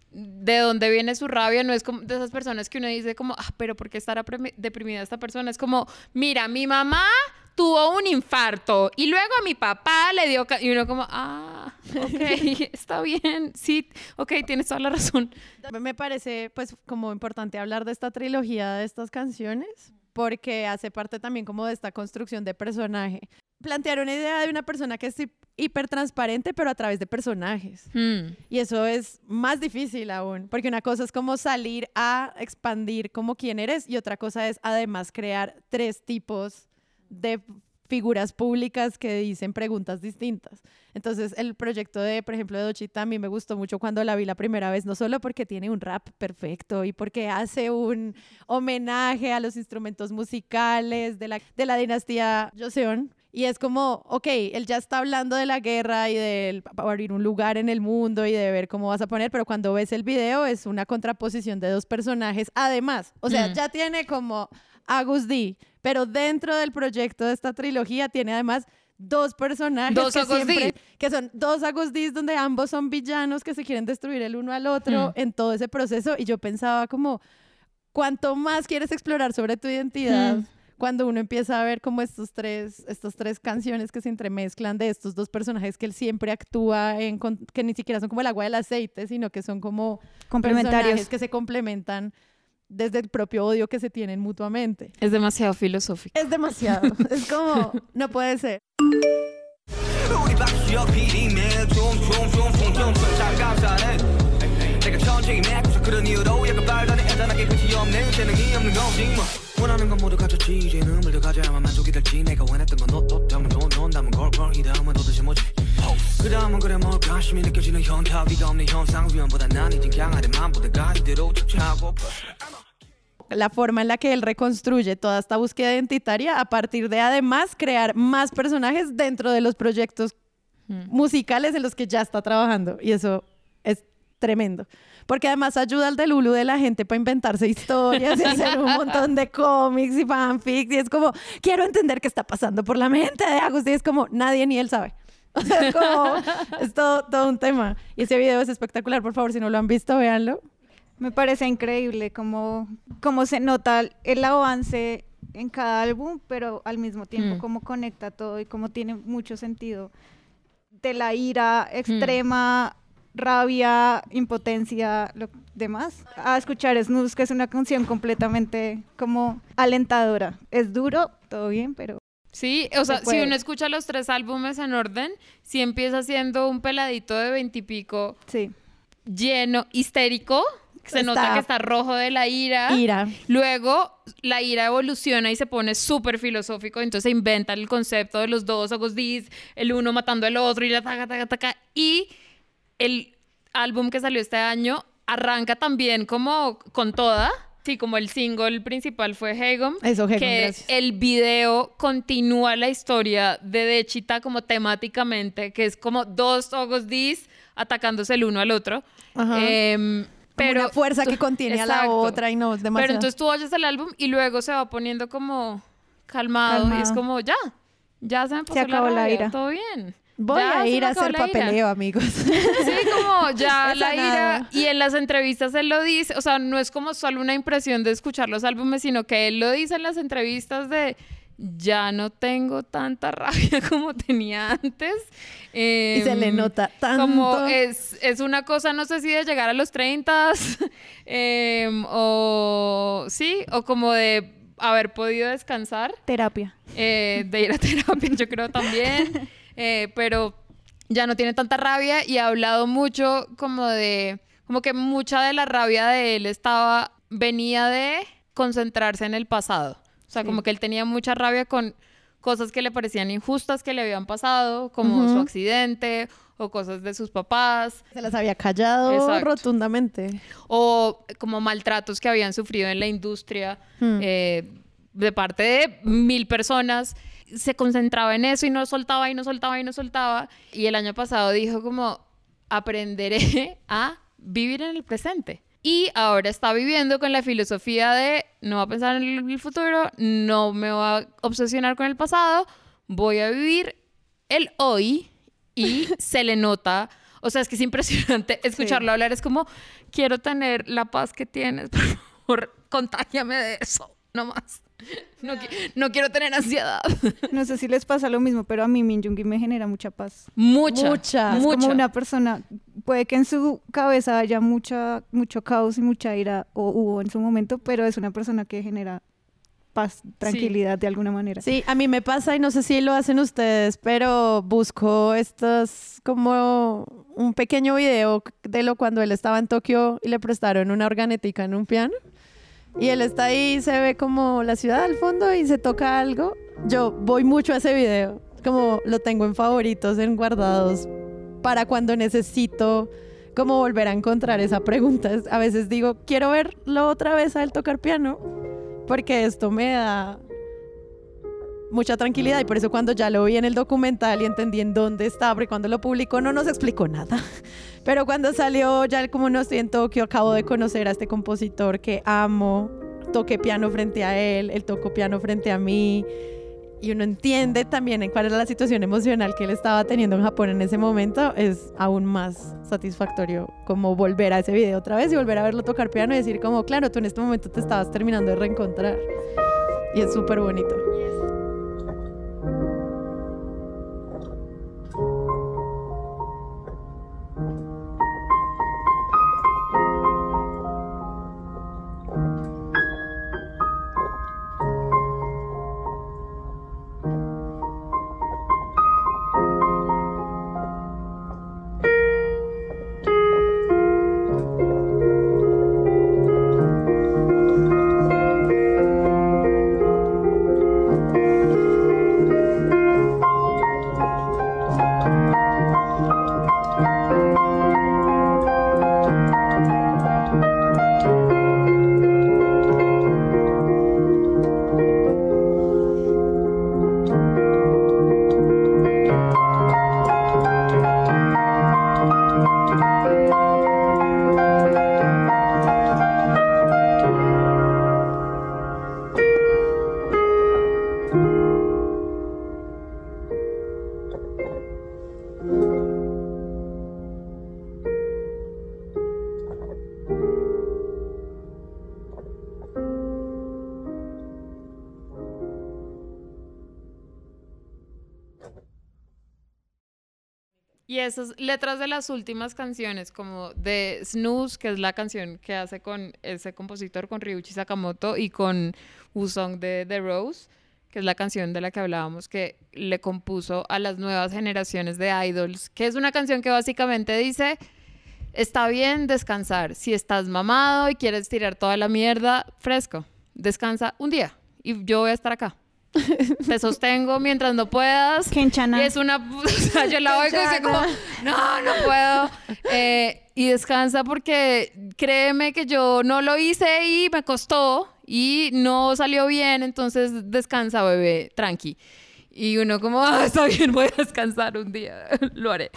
de dónde viene su rabia. No es como de esas personas que uno dice como, ah, pero ¿por qué estará premi- deprimida esta persona? Es como, mira, mi mamá tuvo un infarto y luego a mi papá le dio... ca-". Y uno como, ah, ok, está bien, sí, ok, tienes toda la razón. Me parece pues como importante hablar de esta trilogía de estas canciones porque hace parte también como de esta construcción de personaje. Plantear una idea de una persona que es hi- hiper transparente pero a través de personajes. Hmm. Y eso es más difícil aún, porque una cosa es como salir a expandir como quién eres y otra cosa es además crear tres tipos de figuras públicas que dicen preguntas distintas. Entonces, el proyecto de, por ejemplo, de Doechii a mí me gustó mucho cuando la vi la primera vez, no solo porque tiene un rap perfecto y porque hace un homenaje a los instrumentos musicales de la, de la dinastía Joseon. Y es como, ok, él ya está hablando de la guerra y de abrir un lugar en el mundo y de ver cómo vas a poner, pero cuando ves el video es una contraposición de dos personajes. Además, o sea, Mm. ya tiene como August D, pero dentro del proyecto de esta trilogía tiene además dos personajes Dos que, August D. siempre, que son dos August Ds donde ambos son villanos que se quieren destruir el uno al otro Mm. en todo ese proceso. Y yo pensaba como, cuanto más quieres explorar sobre tu identidad, Mm. cuando uno empieza a ver como estos tres, estas tres canciones que se entremezclan de estos dos personajes que él siempre actúa en, con- que ni siquiera son como el agua del aceite, sino que son como Complementarios. personajes que se complementan desde el propio odio que se tienen mutuamente. Es demasiado filosófico. Es demasiado. Es como, no puede ser. 우리 박수역 비리네 좀좀좀좀좀 참 감사해 내가 천천히 메꾸서 그런 이유로 약간 발달해 애잔하게 끝이 없는 재능이 없는 거지 뭐 원하는 건 모두 가졌지 이제는 뭘 더 가져야만 만족이 될지 내가 원했던 건 너또 때문에 돈 논다면 걸걸 이 다음은 도대체 뭐지 그 다음은 그래 뭘 관심이 느껴지는 현타 위가 없는 현상 위험보다 난 이젠 강하대 맘보다 이대로 쫓아오고 La forma en la que él reconstruye toda esta búsqueda identitaria a partir de además crear más personajes dentro de los proyectos Mm. musicales en los que ya está trabajando. Y eso es tremendo. Porque además ayuda al delulu de la gente para inventarse historias y hacer un montón de cómics y fanfics. Y es como, quiero entender qué está pasando por la mente de Agustín. Es como, nadie ni él sabe. O sea, es como, es todo, todo un tema. Y ese video es espectacular. Por favor, si no lo han visto, véanlo. Me parece increíble cómo, cómo se nota el avance en cada álbum, pero al mismo tiempo Mm. cómo conecta todo y cómo tiene mucho sentido. De la ira extrema, rabia, impotencia, lo demás. A escuchar Snooze, que es una canción completamente como alentadora. Es duro, todo bien, pero Sí, o sea, Se si puede. uno escucha los tres álbumes en orden, si empieza siendo un peladito de veintipico sí. lleno, histérico. Se Está- nota que está rojo de la ira. Ira. Luego la ira evoluciona y se pone súper filosófico. Entonces se inventa el concepto de los dos August D's, el uno matando al otro y la taca, taca, taca. Y el álbum que salió este año arranca también como con toda. Sí, como el single principal fue Hegum. Eso, Hegum, que gracias. el video continúa la historia de Dechita como temáticamente, que es como dos August D's atacándose el uno al otro. Ajá. Em, Pero pero una fuerza que contiene a la Exacto. otra y no es demasiado. Pero entonces tú oyes el álbum y luego se va poniendo como calmado, Calmado. y es como ya, ya se me pasó Se acabó la la rabia, ira. todo bien. Voy Ya a se ir me a acabó hacer la ira. papeleo, amigos. Sí, como ya Esa la ira. nada. Y en las entrevistas él lo dice, o sea, no es como solo una impresión de escuchar los álbumes, sino que él lo dice en las entrevistas de ya no tengo tanta rabia como tenía antes. Y se le Em, nota tanto. Como es, es una cosa, no sé si de llegar a los treinta em, o sí, o como de haber podido descansar, Terapia. eh, de ir a terapia, yo creo también, eh, pero ya no tiene tanta rabia y ha hablado mucho como de, como que mucha de la rabia de él estaba, venía de concentrarse en el pasado. O sea, Sí. como que él tenía mucha rabia con cosas que le parecían injustas que le habían pasado, como Ujú. su accidente o cosas de sus papás, Se las había callado Exacto. rotundamente. o como maltratos que habían sufrido en la industria Hmm. eh, de parte de mil personas. Se concentraba en eso y no soltaba y no soltaba y no soltaba. Y el año pasado dijo como, aprenderé a vivir en el presente. Y ahora está viviendo con la filosofía de no va a pensar en el futuro, no me va a obsesionar con el pasado, voy a vivir el hoy y se le nota. O sea, es que es impresionante escucharlo hablar. Es como, quiero tener la paz que tienes, por favor, contágiame de eso, no más. No, qui- no quiero tener ansiedad. No sé si les pasa lo mismo, pero a mí Min Yoongi me genera mucha paz. Mucha, Mucha. Es mucha. como una persona, puede que en su cabeza haya mucha, mucho caos y mucha ira, o hubo en su momento, pero es una persona que genera paz, tranquilidad de alguna manera. Sí, a mí me pasa y no sé si lo hacen ustedes, pero busco estos como un pequeño video de lo cuando él estaba en Tokio y le prestaron una organetica en un piano. Y él está ahí, se ve como la ciudad al fondo y se toca algo. Yo voy mucho a ese video, como lo tengo en favoritos, en guardados, para cuando necesito como volver a encontrar esa pregunta. A veces digo, quiero verlo otra vez a él tocar piano, porque esto me da mucha tranquilidad y por eso cuando ya lo vi en el documental y entendí en dónde estaba, porque cuando lo publicó no nos explicó nada, pero cuando salió ya como no estoy en Tokio, acabo de conocer a este compositor que amo, toqué piano frente a él, él tocó piano frente a mí y uno entiende también en cuál era la situación emocional que él estaba teniendo en Japón en ese momento. Es aún más satisfactorio como volver a ese video otra vez y volver a verlo tocar piano y decir como, claro, tú en este momento te estabas terminando de reencontrar y es súper bonito. Y esas letras de las últimas canciones, como de Snooze, que es la canción que hace con ese compositor, con Ryuichi Sakamoto, y con Woo-sung de The Rose, que es la canción de la que hablábamos, que le compuso a las nuevas generaciones de idols, que es una canción que básicamente dice, está bien descansar. Si estás mamado y quieres tirar toda la mierda, fresco. Descansa un día y yo voy a estar acá. Te sostengo mientras no puedas. Kenchana. Y es una... O sea, yo la oigo y soy como, no, no puedo. Eh, y descansa porque créeme que yo no lo hice y me costó y no salió bien. Entonces descansa, bebé, tranqui. Y uno como, ah, está bien, voy a descansar un día. Lo haré.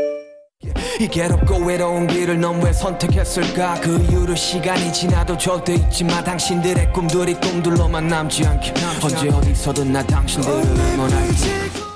이괴롭고 외로운 길을 넌 왜 선택했을까 그 이후로 시간이 지나도 절대 잊지 마 당신들의 꿈들이 꿈들로만 남지 않게 언제 어디서든 나 당신들을 응원할게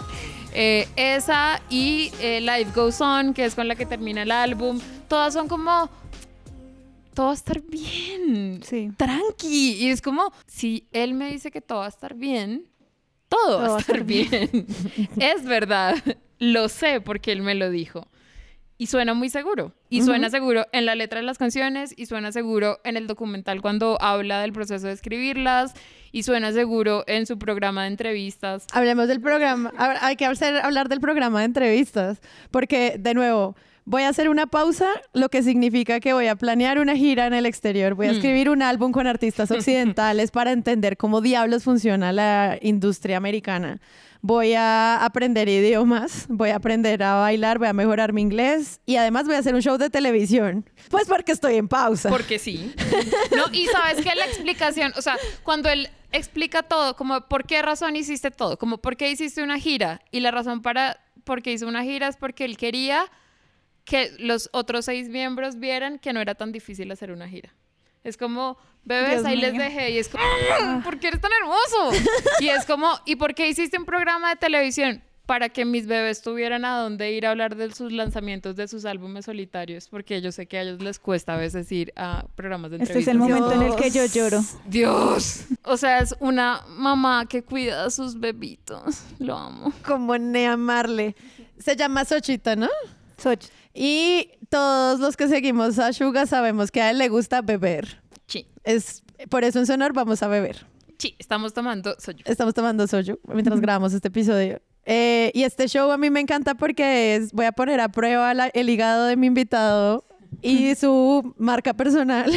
eh, esa y eh, Life Goes On, que es con la que termina el álbum, todas son como todo va a estar bien, Sí. tranqui, y es como si él me dice que todo va a estar bien, todo, todo va a estar bien, bien. Es verdad, lo sé porque él me lo dijo. Y suena muy seguro. Y suena uh-huh. seguro en la letra de las canciones. Y suena seguro en el documental cuando habla del proceso de escribirlas. Y suena seguro en su programa de entrevistas. Hablemos del programa. Hay que hacer, hablar del programa de entrevistas. Porque, de nuevo, voy a hacer una pausa, lo que significa que voy a planear una gira en el exterior. Voy a escribir un álbum con artistas occidentales para entender cómo diablos funciona la industria americana. Voy a aprender idiomas, voy a aprender a bailar, voy a mejorar mi inglés y además voy a hacer un show de televisión. Pues porque estoy en pausa. Porque sí. No, y sabes que la explicación, o sea, cuando él explica todo, como por qué razón hiciste todo, como por qué hiciste una gira, y la razón para por qué hizo una gira es porque él quería que los otros seis miembros vieran que no era tan difícil hacer una gira. Es como, bebés, Dios ahí mío. Les dejé. Y es como, ¿por qué eres tan hermoso? Y es como, ¿y por qué hiciste un programa de televisión? Para que mis bebés tuvieran a dónde ir a hablar de sus lanzamientos, de sus álbumes solitarios. Porque yo sé que a ellos les cuesta a veces ir a programas de entrevistas. Este es el momento Dios. En el que yo lloro. Dios. O sea, es una mamá que cuida a sus bebitos. Lo amo. Como Nea Marley. Se llama Xochitl, ¿no? Xochitl. Y todos los que seguimos a Suga sabemos que a él le gusta beber. Sí. Es, por eso en Sonor vamos a beber. Sí, estamos tomando soju. Estamos tomando soju mientras grabamos este episodio. Eh, y este show a mí me encanta porque es, voy a poner a prueba la, el hígado de mi invitado y su marca personal.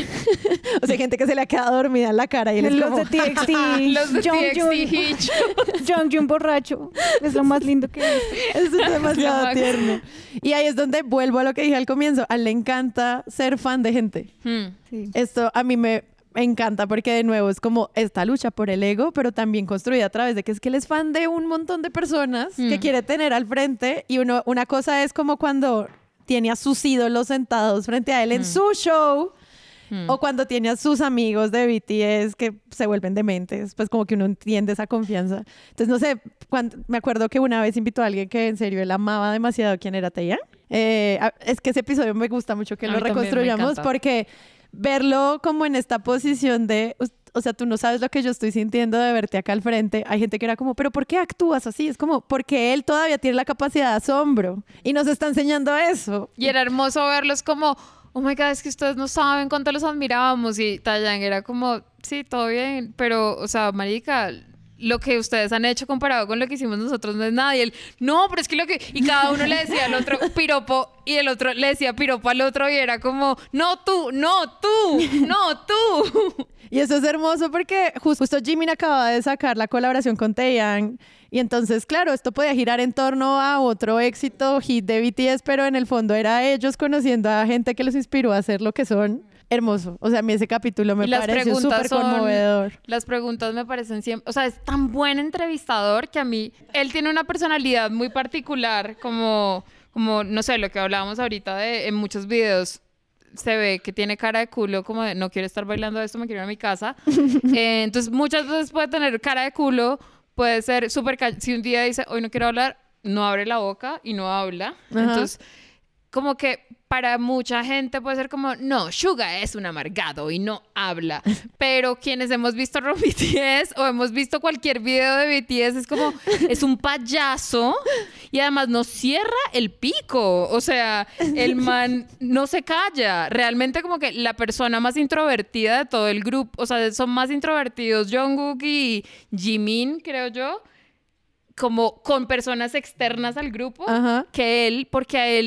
O sea, hay gente que se le ha quedado dormida en la cara y él es los como... de T X T, los de Jung T X T Hitch. Jung borracho. Es lo más lindo que es. Es demasiado tierno. Y ahí es donde vuelvo a lo que dije al comienzo. A él le encanta ser fan de gente. Hmm. Sí. Esto a mí me... Me encanta porque de nuevo es como esta lucha por el ego, pero también construida a través de que es que él es fan de un montón de personas mm. que quiere tener al frente y uno, una cosa es como cuando tiene a sus ídolos sentados frente a él en mm. su show mm. o cuando tiene a sus amigos de B T S que se vuelven dementes, pues como que uno entiende esa confianza. Entonces no sé, cuando, me acuerdo que una vez invitó a alguien que en serio él amaba demasiado, ¿quién era? Taeyang. Eh, es que ese episodio me gusta mucho que a lo reconstruyamos porque verlo como en esta posición de, o sea, tú no sabes lo que yo estoy sintiendo de verte acá al frente. Hay gente que era como, ¿pero por qué actúas así? Es como, porque él todavía tiene la capacidad de asombro y nos está enseñando eso. Y era hermoso verlos como, oh my God, es que ustedes no saben cuánto los admirábamos. Y Taeyang era como, sí, todo bien, pero, o sea, marica, lo que ustedes han hecho comparado con lo que hicimos nosotros no es nada. Y él, no, pero es que lo que... Y cada uno le decía al otro piropo y el otro le decía piropo al otro y era como, no tú, no tú, no tú. Y eso es hermoso porque justo Jimin acaba de sacar la colaboración con Taeyang y entonces, claro, esto podía girar en torno a otro éxito hit de B T S, pero en el fondo era ellos conociendo a gente que los inspiró a hacer lo que son. Hermoso. O sea, a mí ese capítulo me pareció súper conmovedor. Las preguntas me parecen siempre... O sea, es tan buen entrevistador que a mí... Él tiene una personalidad muy particular, como, como no sé, lo que hablábamos ahorita de en muchos videos. Se ve que tiene cara de culo, como de no quiero estar bailando esto, me quiero ir a mi casa. eh, entonces, muchas veces puede tener cara de culo, puede ser súper... Si un día dice, hoy no quiero hablar, no abre la boca y no habla. Ajá. Entonces, como que para mucha gente puede ser como, no, Suga es un amargado y no habla. Pero quienes hemos visto B T S o hemos visto cualquier video de B T S, es como, es un payaso y además no cierra el pico. O sea, el man no se calla. Realmente como que la persona más introvertida de todo el grupo, o sea, son más introvertidos Jungkook y Jimin, creo yo, como con personas externas al grupo, ajá, que él, porque a él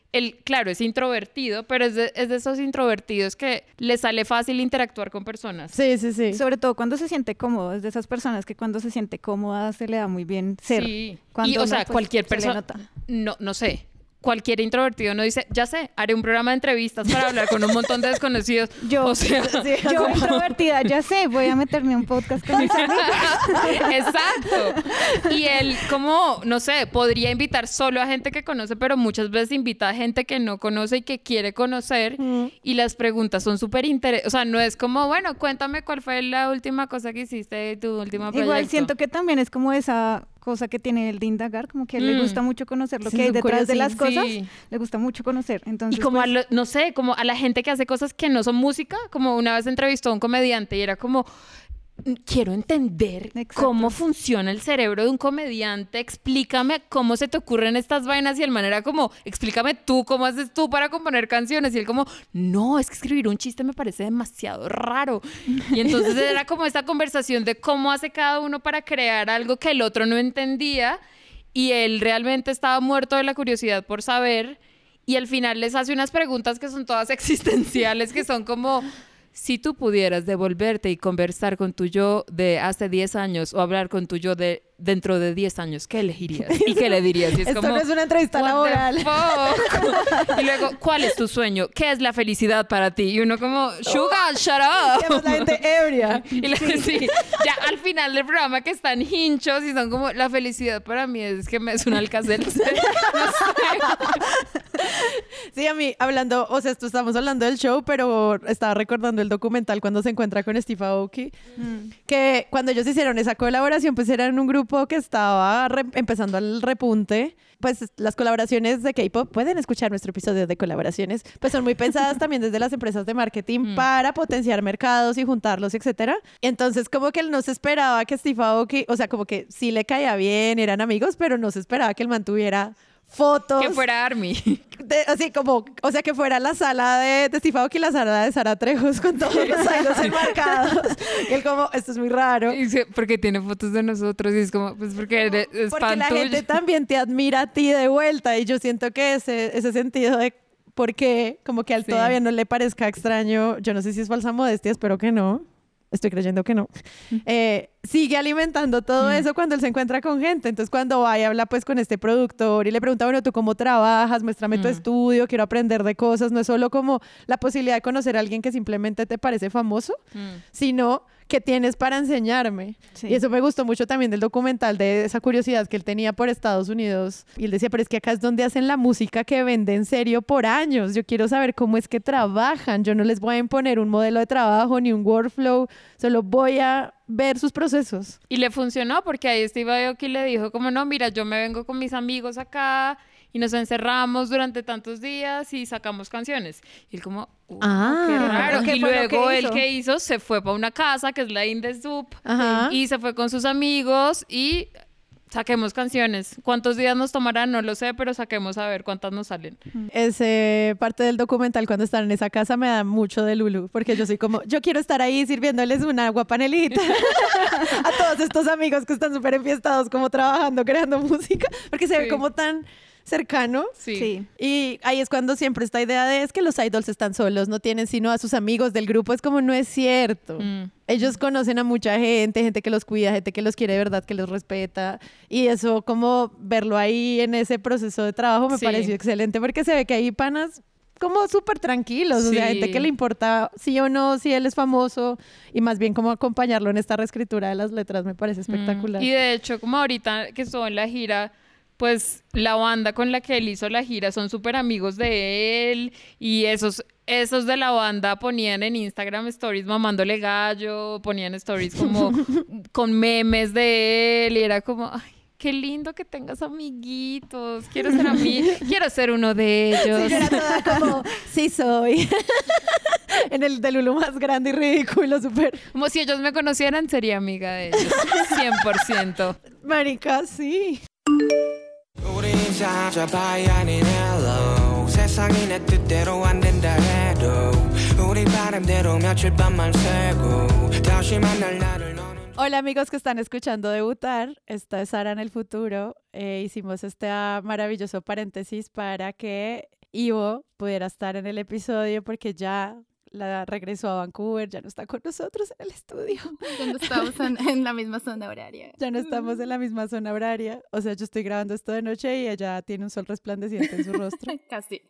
él, claro, es introvertido, pero es de, es de esos introvertidos que le sale fácil interactuar con personas. Sí, sí, sí. Sobre todo cuando se siente cómodo, es de esas personas que cuando se siente cómoda se le da muy bien ser. Sí. Cuando Y, o no, sea, pues, cualquier se le persona, nota. no, no sé, cualquier introvertido no dice, ya sé, haré un programa de entrevistas para hablar con un montón de desconocidos. Yo, o sea, sí, yo como- introvertida, ya sé, voy a meterme en un podcast con mis amigos. Exacto. Y él, como, no sé, podría invitar solo a gente que conoce, pero muchas veces invita a gente que no conoce y que quiere conocer. Mm. Y las preguntas son súper interesantes. O sea, no es como, bueno, cuéntame cuál fue la última cosa que hiciste de tu último proyecto. Igual siento que también es como esa cosa que tiene el de indagar, como que Mm. le gusta mucho conocer lo Sí, que hay es un detrás de las curiosín, cosas, sí. le gusta mucho conocer. Entonces, Y como a pues, lo- no sé, como a la gente que hace cosas que no son música, como una vez entrevistó a un comediante y era como, quiero entender Exacto. cómo funciona el cerebro de un comediante, explícame cómo se te ocurren estas vainas y el man era como, explícame tú cómo haces tú para componer canciones y él como, no, es que escribir un chiste me parece demasiado raro. Y entonces era como esta conversación de cómo hace cada uno para crear algo que el otro no entendía y él realmente estaba muerto de la curiosidad por saber y al final les hace unas preguntas que son todas existenciales, que son como, si tú pudieras devolverte y conversar con tu yo de hace diez años o hablar con tu yo de dentro de diez años, ¿qué elegirías? ¿Y qué le dirías? Y es Esto como, no es una entrevista "What the laboral". fuck?" Y luego, ¿cuál es tu sueño? ¿Qué es la felicidad para ti? Y uno como, Sugar, shut Y además up. la gente ebria. Y le, sí, ya al final del programa que están hinchos y son como, la felicidad para mí es que me es un alcacel. No sé. Sí, a mí, hablando, o sea, esto estamos hablando del show, pero estaba recordando el documental cuando se encuentra con Steve Aoki, mm, que cuando ellos hicieron esa colaboración, pues eran un grupo que estaba re- empezando al repunte. Pues las colaboraciones de K-pop, pueden escuchar nuestro episodio de colaboraciones, pues son muy pensadas también desde las empresas de marketing Mm. para potenciar mercados y juntarlos, etcétera. Entonces, como que él no se esperaba que Steve Aoki, o sea, como que sí le caía bien, eran amigos, pero no se esperaba que él mantuviera fotos. Que fuera Army. De- así como, o sea, que fuera la sala de, de Steve Aoki y la sala de Sara Trejos con todos los idols enmarcados. Y él como, esto es muy raro. Y dice, porque tiene fotos de nosotros y es como, pues porque eres- es Porque fan la tuyo. gente también te admira a ti de vuelta y yo siento que ese, ese sentido de por qué, como que a él Sí. todavía no le parezca extraño, yo no sé si es falsa modestia, espero que no. Estoy creyendo que no. Eh, sigue alimentando todo Mm. eso cuando él se encuentra con gente. Entonces, cuando va y habla pues con este productor y le pregunta, bueno, ¿tú cómo trabajas? Muéstrame tu Mm. estudio, quiero aprender de cosas. No es solo como la posibilidad de conocer a alguien que simplemente te parece famoso, Mm. sino que tienes para enseñarme. sí. Y eso me gustó mucho también del documental, de esa curiosidad que él tenía por Estados Unidos. Y él decía, pero es que acá es donde hacen la música que vende en serio por años. Yo quiero saber cómo es que trabajan. Yo no les voy a imponer un modelo de trabajo ni un workflow. Solo voy a ver sus procesos. Y le funcionó porque ahí Steve Aoki le dijo como, no, mira, yo me vengo con mis amigos acá y nos encerramos durante tantos días y sacamos canciones. Y él como, "Uh, Ah. qué raro". ¿Qué Y fue lo luego que él hizo? que hizo se fue para una casa que es la Inde Soup Ajá. y se fue con sus amigos y saquemos canciones. ¿Cuántos días nos tomarán? No lo sé, pero saquemos a ver cuántas nos salen. Ese parte del documental cuando están en esa casa me da mucho de Lulu, porque yo soy como, yo quiero estar ahí sirviéndoles un agua panelita a todos estos amigos que están súper enfiestados como trabajando, creando música, porque se ve Sí. como tan cercano. Sí. Sí. Y ahí es cuando siempre esta idea de es que los idols están solos, no tienen sino a sus amigos del grupo, es como no es cierto. Mm. Ellos conocen a mucha gente, gente que los cuida, gente que los quiere de verdad, que los respeta. Y eso, como verlo ahí en ese proceso de trabajo, me Sí. pareció excelente porque se ve que hay panas como súper tranquilos, o sea, Sí. gente que le importa sí o no, si él es famoso, y más bien como acompañarlo en esta reescritura de las letras, me parece espectacular. Mm. Y de hecho, como ahorita que estuvo en la gira, pues la banda con la que él hizo la gira son súper amigos de él y esos, esos de la banda ponían en Instagram stories mamándole gallo, ponían stories como con memes de él y era como, ay, qué lindo que tengas amiguitos, quiero ser ami quiero ser uno de ellos. Sí, yo era toda como, sí soy. En el de Lulu más grande y ridículo, súper. Como si ellos me conocieran, sería amiga de ellos, cien por ciento. Marica, sí. 우린 찾아봐야 하는 hello 세상이 내 뜻대로 안 된다 해도 우리 바람대로 며칠 밤만 새고 다시 만날 날을 너는 Hola amigos que están escuchando Debutar, esta es Sara en el futuro. Eh, hicimos este ah, maravilloso paréntesis para que Ivo pudiera estar en el episodio porque ya la regresó a Vancouver, ya no está con nosotros en el estudio. Ya no estamos en, en la misma zona horaria. Ya no estamos en la misma zona horaria. O sea, yo estoy grabando esto de noche y ella tiene un sol resplandeciente en su rostro. Casi.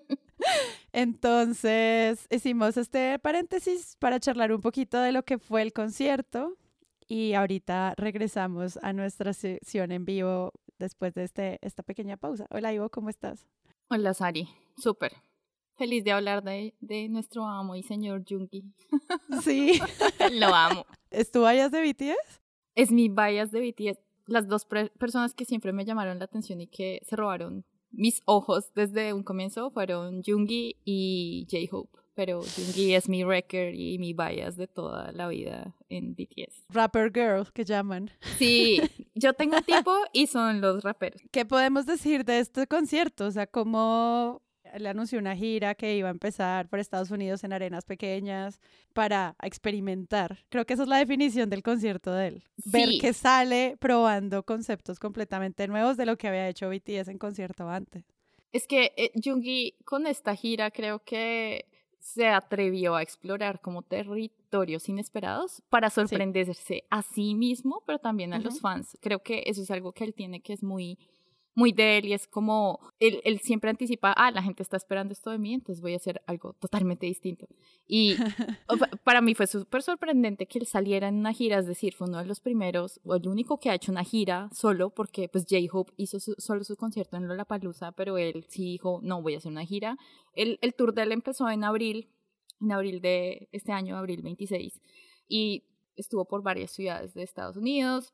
Entonces, hicimos este paréntesis para charlar un poquito de lo que fue el concierto y ahorita regresamos a nuestra sesión en vivo después de este, esta pequeña pausa. Hola, Ivo, ¿cómo estás? Hola, Sari. Súper. Feliz de hablar de, de nuestro amo y señor Jungi. Sí. Lo amo. ¿Es tu bias de B T S? Es mi bias de B T S. Las dos pre- personas que siempre me llamaron la atención y que se robaron mis ojos desde un comienzo fueron Jungi y J-Hope. Pero Jungi es mi record y mi bias de toda la vida en B T S. Rapper girl, que llaman. Sí, yo tengo un tipo y son los raperos. ¿Qué podemos decir de este concierto? O sea, ¿cómo le anunció una gira que iba a empezar por Estados Unidos en arenas pequeñas para experimentar? Creo que esa es la definición del concierto de él. Sí. Ver que sale probando conceptos completamente nuevos de lo que había hecho B T S en concierto antes. Es que eh, Jungi con esta gira creo que se atrevió a explorar como territorios inesperados para sorprenderse sí. a sí mismo, pero también a uh-huh. los fans. Creo que eso es algo que él tiene que es muy... muy de él y es como, él, él siempre anticipa, ah, la gente está esperando esto de mí, entonces voy a hacer algo totalmente distinto. Y para mí fue súper sorprendente que él saliera en una gira, es decir, fue uno de los primeros, o el único que ha hecho una gira solo, porque pues J-Hope hizo su, solo su concierto en Lollapalooza, pero él sí dijo, no, voy a hacer una gira. El, el tour de él empezó en abril, en abril de este año, abril veintiséis, y estuvo por varias ciudades de Estados Unidos,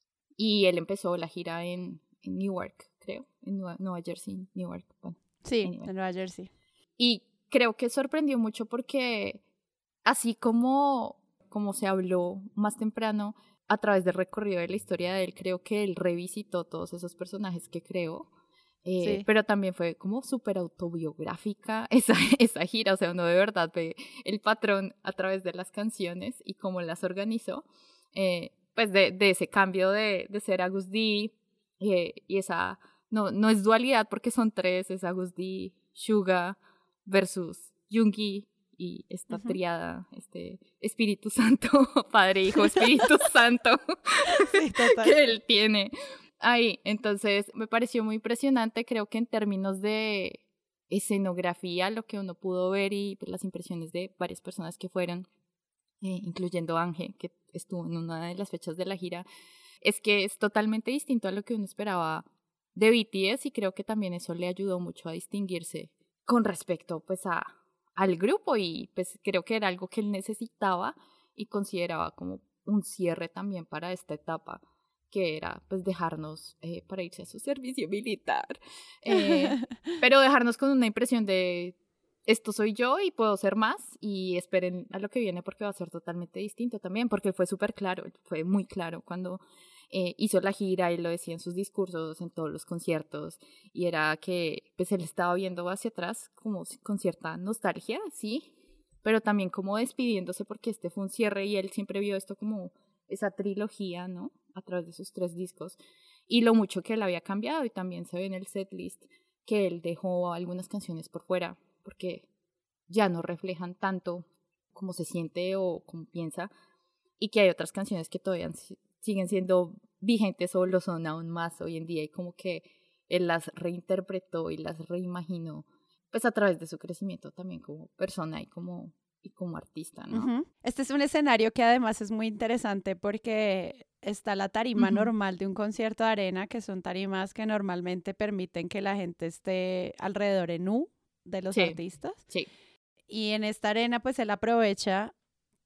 y él empezó la gira en en Newark, creo, en Nueva, Nueva Jersey, Newark. Bueno, sí, anyway. en Nueva Jersey. Y creo que sorprendió mucho porque así como, como se habló más temprano a través del recorrido de la historia de él, creo que él revisitó todos esos personajes que creó, eh, sí. pero también fue como súper autobiográfica esa, esa gira, o sea, uno de verdad ve el patrón a través de las canciones y cómo las organizó, eh, pues de, de ese cambio de, de ser Agus D, Eh, y esa, no, no es dualidad porque son tres, es Agus D, Suga versus Jungi y esta uh-huh. triada, este Espíritu Santo, Padre, Hijo, Espíritu Santo sí, total. que él tiene ahí. Entonces me pareció muy impresionante, creo que en términos de escenografía, lo que uno pudo ver y las impresiones de varias personas que fueron, eh, incluyendo Ángel, que estuvo en una de las fechas de la gira, es que es totalmente distinto a lo que uno esperaba de B T S y creo que también eso le ayudó mucho a distinguirse con respecto pues a, al grupo y pues creo que era algo que él necesitaba y consideraba como un cierre también para esta etapa que era pues dejarnos eh, para irse a su servicio militar, eh, pero dejarnos con una impresión de esto soy yo y puedo ser más y esperen a lo que viene porque va a ser totalmente distinto también, porque fue súper claro, fue muy claro cuando eh, hizo la gira y lo decía en sus discursos, en todos los conciertos, y era que pues él estaba viendo hacia atrás como con cierta nostalgia, sí, pero también como despidiéndose porque este fue un cierre y él siempre vio esto como esa trilogía, ¿no? A través de sus tres discos y lo mucho que él había cambiado y también se ve en el setlist que él dejó algunas canciones por fuera porque ya no reflejan tanto como se siente o como piensa, y que hay otras canciones que todavía siguen siendo vigentes o lo son aún más hoy en día, y como que él las reinterpretó y las reimaginó, pues a través de su crecimiento también como persona y como, y como artista, ¿no? Uh-huh. Este es un escenario que además es muy interesante porque está la tarima uh-huh. normal de un concierto de arena, que son tarimas que normalmente permiten que la gente esté alrededor en U de los sí, artistas. Sí. Y en esta arena pues él aprovecha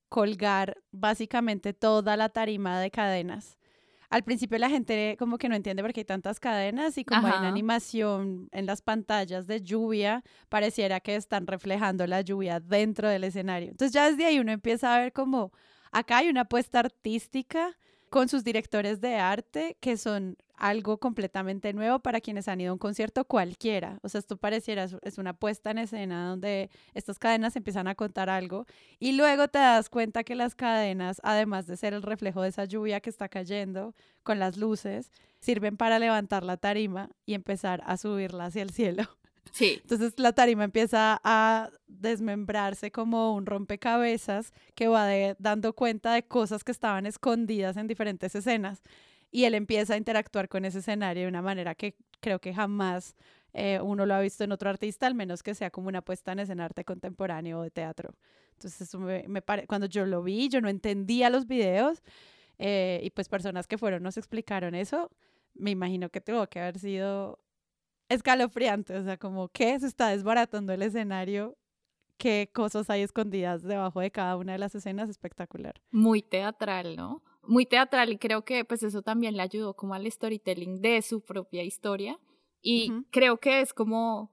colgar básicamente toda la tarima de cadenas. Al principio la gente como que no entiende por qué hay tantas cadenas y como Ajá. hay una animación en las pantallas de lluvia, pareciera que están reflejando la lluvia dentro del escenario. Entonces ya desde ahí uno empieza a ver como acá hay una apuesta artística con sus directores de arte que son algo completamente nuevo para quienes han ido a un concierto cualquiera. O sea, esto pareciera, es una puesta en escena donde estas cadenas empiezan a contar algo y luego te das cuenta que las cadenas, además de ser el reflejo de esa lluvia que está cayendo con las luces, sirven para levantar la tarima y empezar a subirla hacia el cielo. Sí. Entonces la tarima empieza a desmembrarse como un rompecabezas que va de- dando cuenta de cosas que estaban escondidas en diferentes escenas. Y él empieza a interactuar con ese escenario de una manera que creo que jamás eh, uno lo ha visto en otro artista, al menos que sea como una puesta en escena arte contemporáneo o de teatro. Entonces eso me, me pare... cuando yo lo vi, yo no entendía los videos eh, y pues personas que fueron nos explicaron eso. Me imagino que tuvo que haber sido escalofriante, o sea, como que se está desbaratando el escenario, qué cosas hay escondidas debajo de cada una de las escenas, espectacular. Muy teatral, ¿no? Muy teatral, y creo que pues eso también le ayudó como al storytelling de su propia historia, y Ujú. creo que es como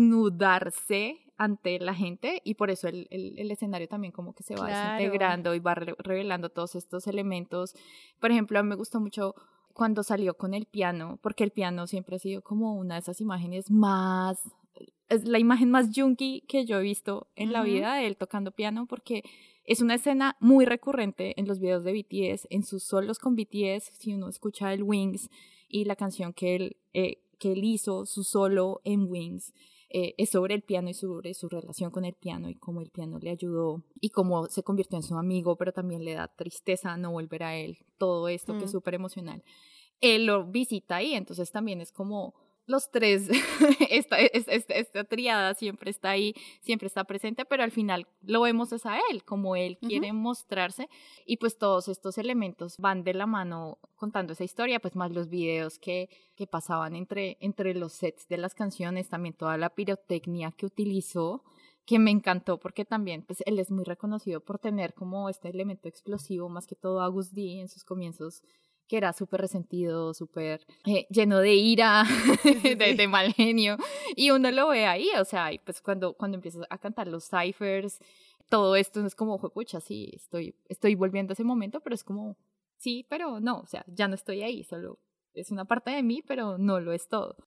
desnudarse ante la gente, y por eso el, el, el escenario también como que se va Claro. desintegrando y va re- revelando todos estos elementos. Por ejemplo, a mí me gustó mucho cuando salió con el piano, porque el piano siempre ha sido como una de esas imágenes más, es la imagen más junky que yo he visto en la Ujú. vida de él tocando piano, porque es una escena muy recurrente en los videos de B T S, en sus solos con B T S. Si uno escucha el Wings y la canción que él, eh, que él hizo, su solo en Wings, eh, es sobre el piano y sobre su relación con el piano y cómo el piano le ayudó y cómo se convirtió en su amigo, pero también le da tristeza no volver a él, todo esto Mm. que es súper emocional. Él lo visita ahí, entonces también es como los tres, esta, esta, esta, esta triada siempre está ahí, siempre está presente, pero al final lo vemos es a él, como él Ujú. quiere mostrarse, y pues todos estos elementos van de la mano contando esa historia, pues más los videos que, que pasaban entre, entre los sets de las canciones, también toda la pirotecnia que utilizó, que me encantó porque también pues él es muy reconocido por tener como este elemento explosivo, más que todo Agus D en sus comienzos, que era súper resentido, súper eh, lleno de ira, sí, de, sí. de mal genio, y uno lo ve ahí, o sea, y pues cuando, cuando empiezas a cantar los ciphers, todo esto es como, pucha, sí, estoy, estoy volviendo a ese momento, pero es como, sí, pero no, o sea, ya no estoy ahí, solo es una parte de mí, pero no lo es todo.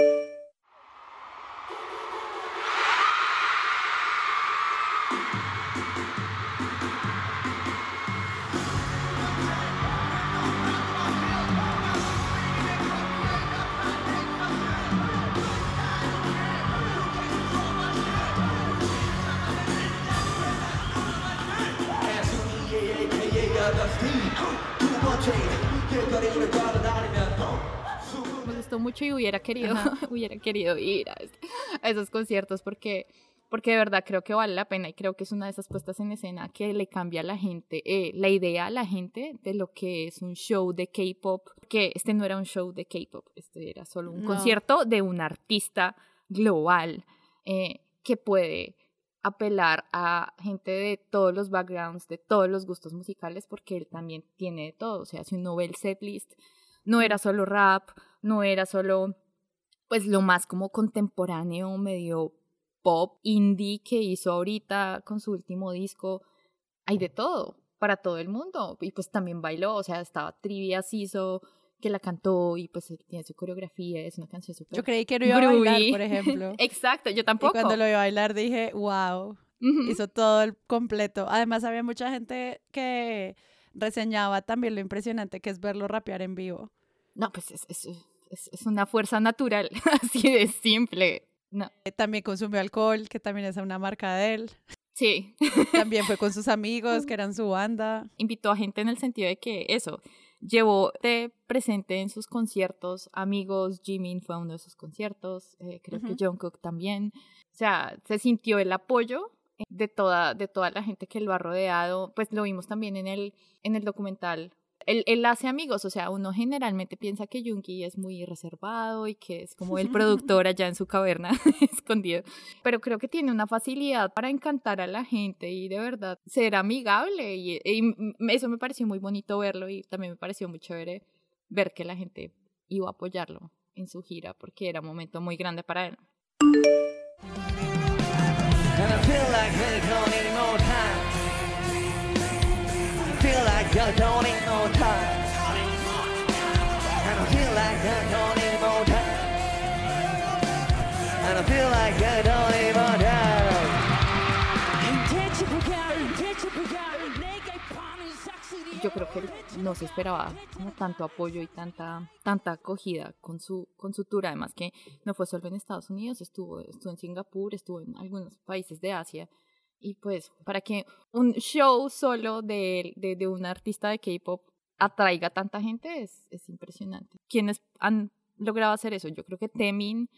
Me gustó mucho y hubiera querido, hubiera querido ir a, este- a esos conciertos porque, porque de verdad creo que vale la pena, y creo que es una de esas puestas en escena que le cambia a la gente, eh, la idea a la gente de lo que es un show de K-pop, que este no era un show de K-pop, este era solo un No. concierto de un artista global eh, que puede apelar a gente de todos los backgrounds, de todos los gustos musicales, porque él también tiene de todo. O sea, si uno ve el setlist, no era solo rap, no era solo pues lo más como contemporáneo, medio pop, indie que hizo ahorita con su último disco. Hay de todo, para todo el mundo. Y pues también bailó, o sea, estaba Trivia Siso, que la cantó, y pues tiene su coreografía, es una canción súper Yo creí que no iba a bailar, groovy. por ejemplo. Exacto, yo Y tampoco. cuando lo iba a bailar dije, wow, Ujú. hizo todo el completo. Además había mucha gente que reseñaba también lo impresionante que es verlo rapear en vivo. No, pues es, es, es, es una fuerza natural, así de simple. No. Eh, También consumió alcohol, que también es una marca de él. Sí, También fue con sus amigos, que eran su banda. invitó a gente en el sentido de que eso, llevó de presente en sus conciertos amigos. Jimin fue a uno de sus conciertos, eh, creo Ujú. que Jungkook también. O sea, se sintió el apoyo de toda, de toda la gente que lo ha rodeado. Pues lo vimos también en el, en el documental. Él, él hace amigos, o sea, uno generalmente piensa que Yoongi es muy reservado y que es como el productor allá en su caverna, escondido. Pero creo que tiene una facilidad para encantar a la gente y de verdad ser amigable. Y, y eso me pareció muy bonito verlo, y también me pareció muy chévere ver que la gente iba a apoyarlo en su gira porque era un momento muy grande para él. And I feel like I don't need more time. I feel like I don't need more time. And I feel like I don't need more time. And I feel like I don't need more time. yo creo que no se esperaba como tanto apoyo y tanta, tanta acogida con su, con su tour. Además que no fue solo en Estados Unidos, estuvo, estuvo en Singapur, estuvo en algunos países de Asia. Y pues para que un show solo de, de, de un artista de K-pop atraiga tanta gente es, es impresionante. ¿Quiénes han logrado hacer eso? Yo creo que Taemin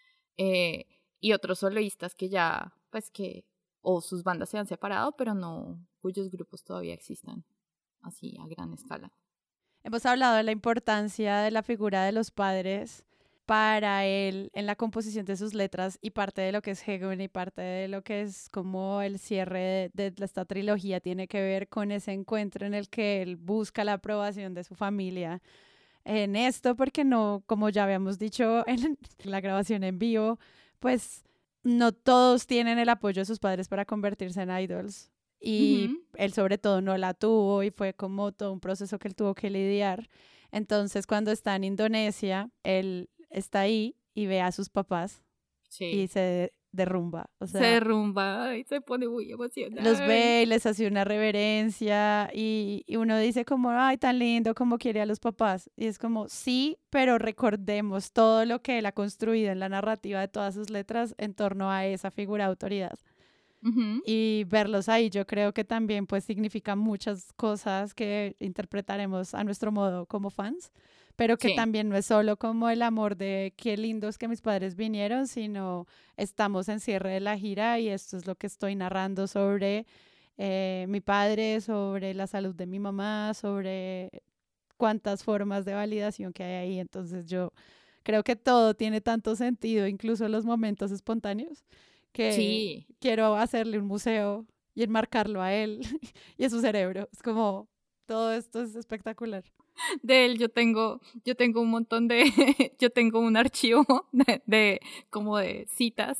eh, y otros soloistas que ya, pues que o sus bandas se han separado, pero no, cuyos grupos todavía existan así a gran escala. Hemos hablado de la importancia de la figura de los padres para él en la composición de sus letras, y parte de lo que es Haegun y parte de lo que es como el cierre de, de esta trilogía tiene que ver con ese encuentro en el que él busca la aprobación de su familia en esto, porque no, como ya habíamos dicho en la grabación en vivo, pues no todos tienen el apoyo de sus padres para convertirse en idols, y uh-huh. él sobre todo no la tuvo, y fue como todo un proceso que él tuvo que lidiar. Entonces cuando está en Indonesia, él está ahí y ve a sus papás sí. y se derrumba. O sea, se derrumba y se pone muy emocionado. Los ve y les hace una reverencia, y, y uno dice como, ay, tan lindo, como quiere a los papás. Y es como, sí, pero recordemos todo lo que él ha construido en la narrativa de todas sus letras en torno a esa figura de autoridad. Uh-huh. Y verlos ahí yo creo que también pues significa muchas cosas que interpretaremos a nuestro modo como fans, pero que sí. también no es solo como el amor de qué lindos que mis padres vinieron, sino estamos en cierre de la gira y esto es lo que estoy narrando sobre eh, mi padre, sobre la salud de mi mamá, sobre cuántas formas de validación que hay ahí. Entonces yo creo que todo tiene tanto sentido, incluso los momentos espontáneos, que sí. quiero hacerle un museo y enmarcarlo a él y a su cerebro. Es como, todo esto es espectacular. De él yo tengo, yo tengo un montón de, yo tengo un archivo de, de como de citas,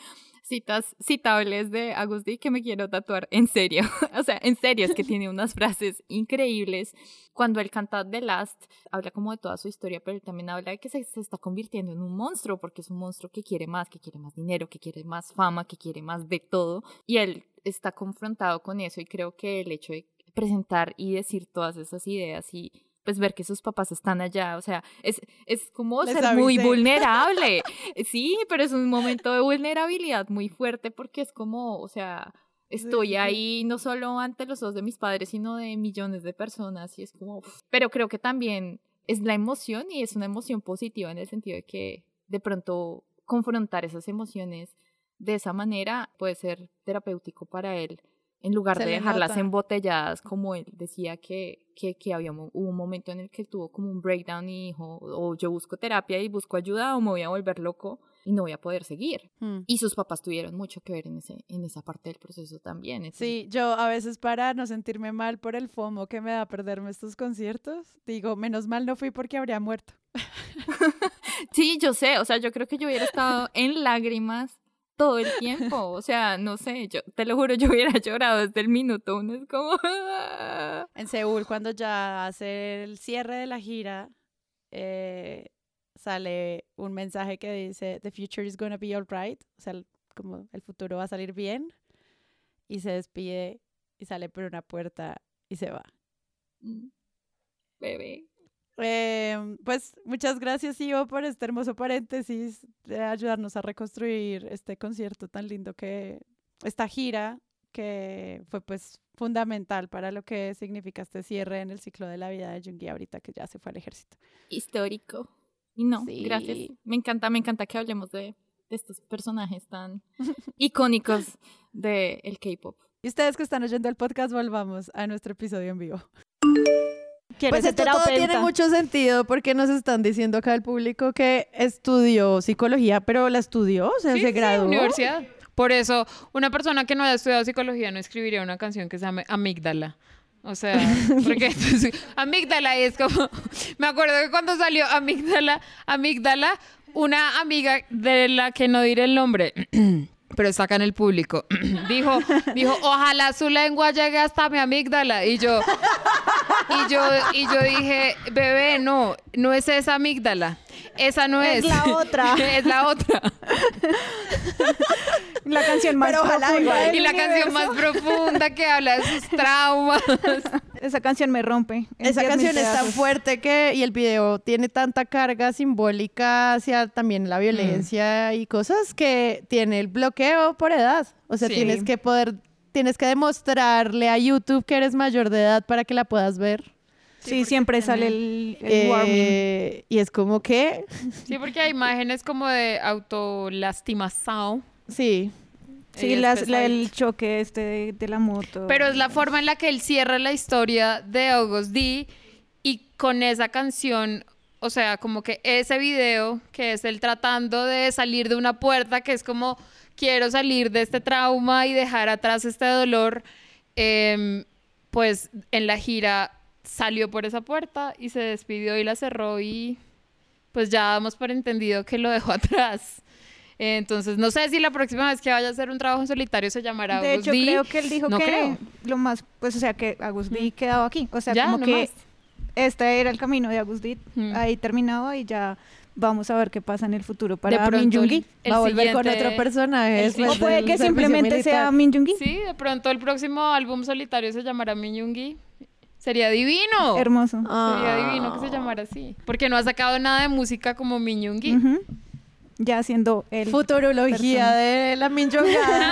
citas citables de Agus D que me quiero tatuar, en serio. O sea, en serio, es que tiene unas frases increíbles. Cuando él canta The Last, habla como de toda su historia, pero él también habla de que se, se está convirtiendo en un monstruo, porque es un monstruo que quiere más, que quiere más dinero, que quiere más fama, que quiere más de todo. Y él está confrontado con eso, y creo que el hecho de presentar y decir todas esas ideas y pues ver que sus papás están allá, o sea, es, es como Les ser avisé. muy vulnerable. Sí, pero es un momento de vulnerabilidad muy fuerte, porque es como, o sea, estoy ahí no solo ante los ojos de mis padres, sino de millones de personas, y es como, pero creo que también es la emoción, y es una emoción positiva en el sentido de que de pronto confrontar esas emociones de esa manera puede ser terapéutico para él, en lugar Se de dejarlas nota. embotelladas, como él decía que, que, que había hubo un momento en el que tuvo como un breakdown y dijo, o yo busco terapia y busco ayuda, o me voy a volver loco y no voy a poder seguir. Hmm. Y sus papás tuvieron mucho que ver en, ese, en esa parte del proceso también. Entonces, sí, yo a veces, para no sentirme mal por el FOMO que me da perderme estos conciertos, digo, menos mal no fui porque habría muerto. Sí, yo sé, o sea, yo creo que yo hubiera estado en lágrimas todo el tiempo, o sea, no sé, yo te lo juro, yo hubiera llorado desde el minuto uno, es como... En Seúl, cuando ya hace el cierre de la gira, eh, sale un mensaje que dice, the future is gonna be alright, o sea, como el futuro va a salir bien, y se despide, y sale por una puerta, y se va. Bebé. Eh, pues muchas gracias, Ivo, por este hermoso paréntesis de ayudarnos a reconstruir este concierto tan lindo, que esta gira que fue pues fundamental para lo que significa este cierre en el ciclo de la vida de Yoongi ahorita que ya se fue al ejército. Histórico. Y no, sí. Gracias. Me encanta, me encanta que hablemos de, de estos personajes tan icónicos del K-pop. Y ustedes que están oyendo el podcast, volvamos a nuestro episodio en vivo. Pues esto todo tiene mucho sentido, porque nos están diciendo acá el público que estudió psicología, pero la estudió, o sea, sí, se sí, graduó. Universidad. Por eso, una persona que no haya estudiado psicología no escribiría una canción que se llame Amígdala. O sea, porque entonces, Amígdala es como... Me acuerdo que cuando salió Amígdala, Amígdala, una amiga de la que no diré el nombre... pero está acá en el público, dijo, dijo, ojalá su lengua llegue hasta mi amígdala, y yo, y yo, y yo dije, bebé, no, no es esa amígdala, Esa no es. Es la otra. Es la otra. La canción más Pero ojalá profunda igual. del Y la canción universo. más profunda que habla de sus traumas. Esa canción me rompe. en Esa diez mil canción es tan pedazos. fuerte que, y el video tiene tanta carga simbólica hacia también la violencia y cosas que tiene el bloqueo por edad. O sea, Sí. tienes que poder, tienes que demostrarle a YouTube que eres mayor de edad para que la puedas ver. Sí, siempre sale el, el warning. Eh, y es como que, Sí, porque hay imágenes como de autolastimación. sí, Sí, Y las- después la- hay- el choque este de, de la moto. Pero es la forma en la que él cierra la historia de August D y con esa canción, o sea, como que ese video que es él tratando de salir de una puerta, que es como quiero salir de este trauma y dejar atrás este dolor, em, pues en la gira salió por esa puerta y se despidió y la cerró y pues ya damos por entendido que lo dejó atrás. Entonces, no sé si la próxima vez que vaya a hacer un trabajo en solitario se llamará De August hecho, D. creo que él dijo No que creo. lo más, pues, o sea, que August D quedaba aquí. O sea, Ya, como no que más. este era el camino de August D. Mm. Ahí terminaba y ya vamos a ver qué pasa en el futuro para pronto Min Yoongi. el va a volver con siguiente- otro personaje. el después O siguiente- puede del que servicio simplemente militar. sea Min Yoongi. Sí, de pronto el próximo álbum solitario se llamará Min Yoongi. Sería divino. Hermoso. Ah. Sería divino que se llamara así. Porque no ha sacado nada de música como Min Yoongi. Ujú. Ya siendo el Futurología persona. de la Minjongada.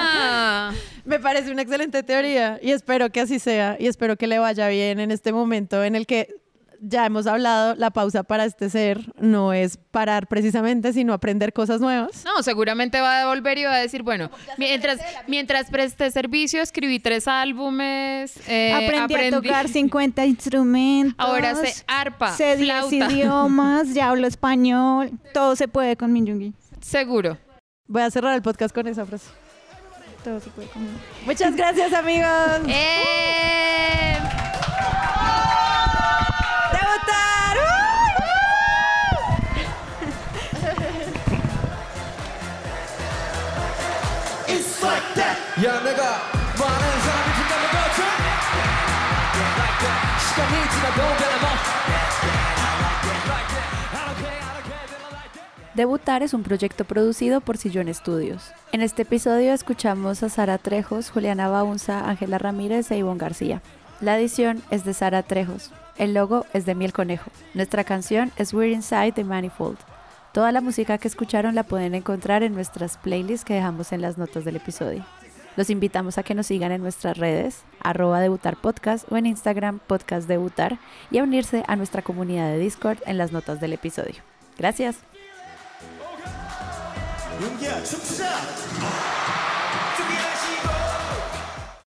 Ah, Me parece una excelente teoría y espero que así sea y espero que le vaya bien en este momento en el que ya hemos hablado, la pausa para este ser no es parar precisamente, sino aprender cosas nuevas. no, seguramente va a volver y va a decir, bueno, mientras, mientras presté servicio, escribí tres álbumes. eh, Aprendí, a aprendí- tocar cincuenta instrumentos. Ahora sé arpa, Sé diez flauta. idiomas, ya hablo español. Todo se puede con Min Yoongi. Seguro. Voy a cerrar el podcast con esa frase. Todo se puede con Min Yoongi. Muchas gracias, amigos. ¡Eh! ¡Debutar! It's like that. 야, 내가 많은 사람이 지나는 거죠. Like that. 시간이 지나도 변함없. Like that. I don't care, I don't care, they don't like that. Debutar es un proyecto producido por Sillón Estudios. En este episodio escuchamos a Sara Trejos, Juliana Baunza, Ángela Ramírez e Ivonne García. La edición es de Sara Trejos. El logo es de Miel Conejo. Nuestra canción es We're Inside de Manifold. Toda la música que escucharon la pueden encontrar en nuestras playlists que dejamos en las notas del episodio. Los invitamos a que nos sigan en nuestras redes, arroba debutar podcast o en Instagram podcast debutar y a unirse a nuestra comunidad de Discord en las notas del episodio. Gracias. 용기야, 춤추자.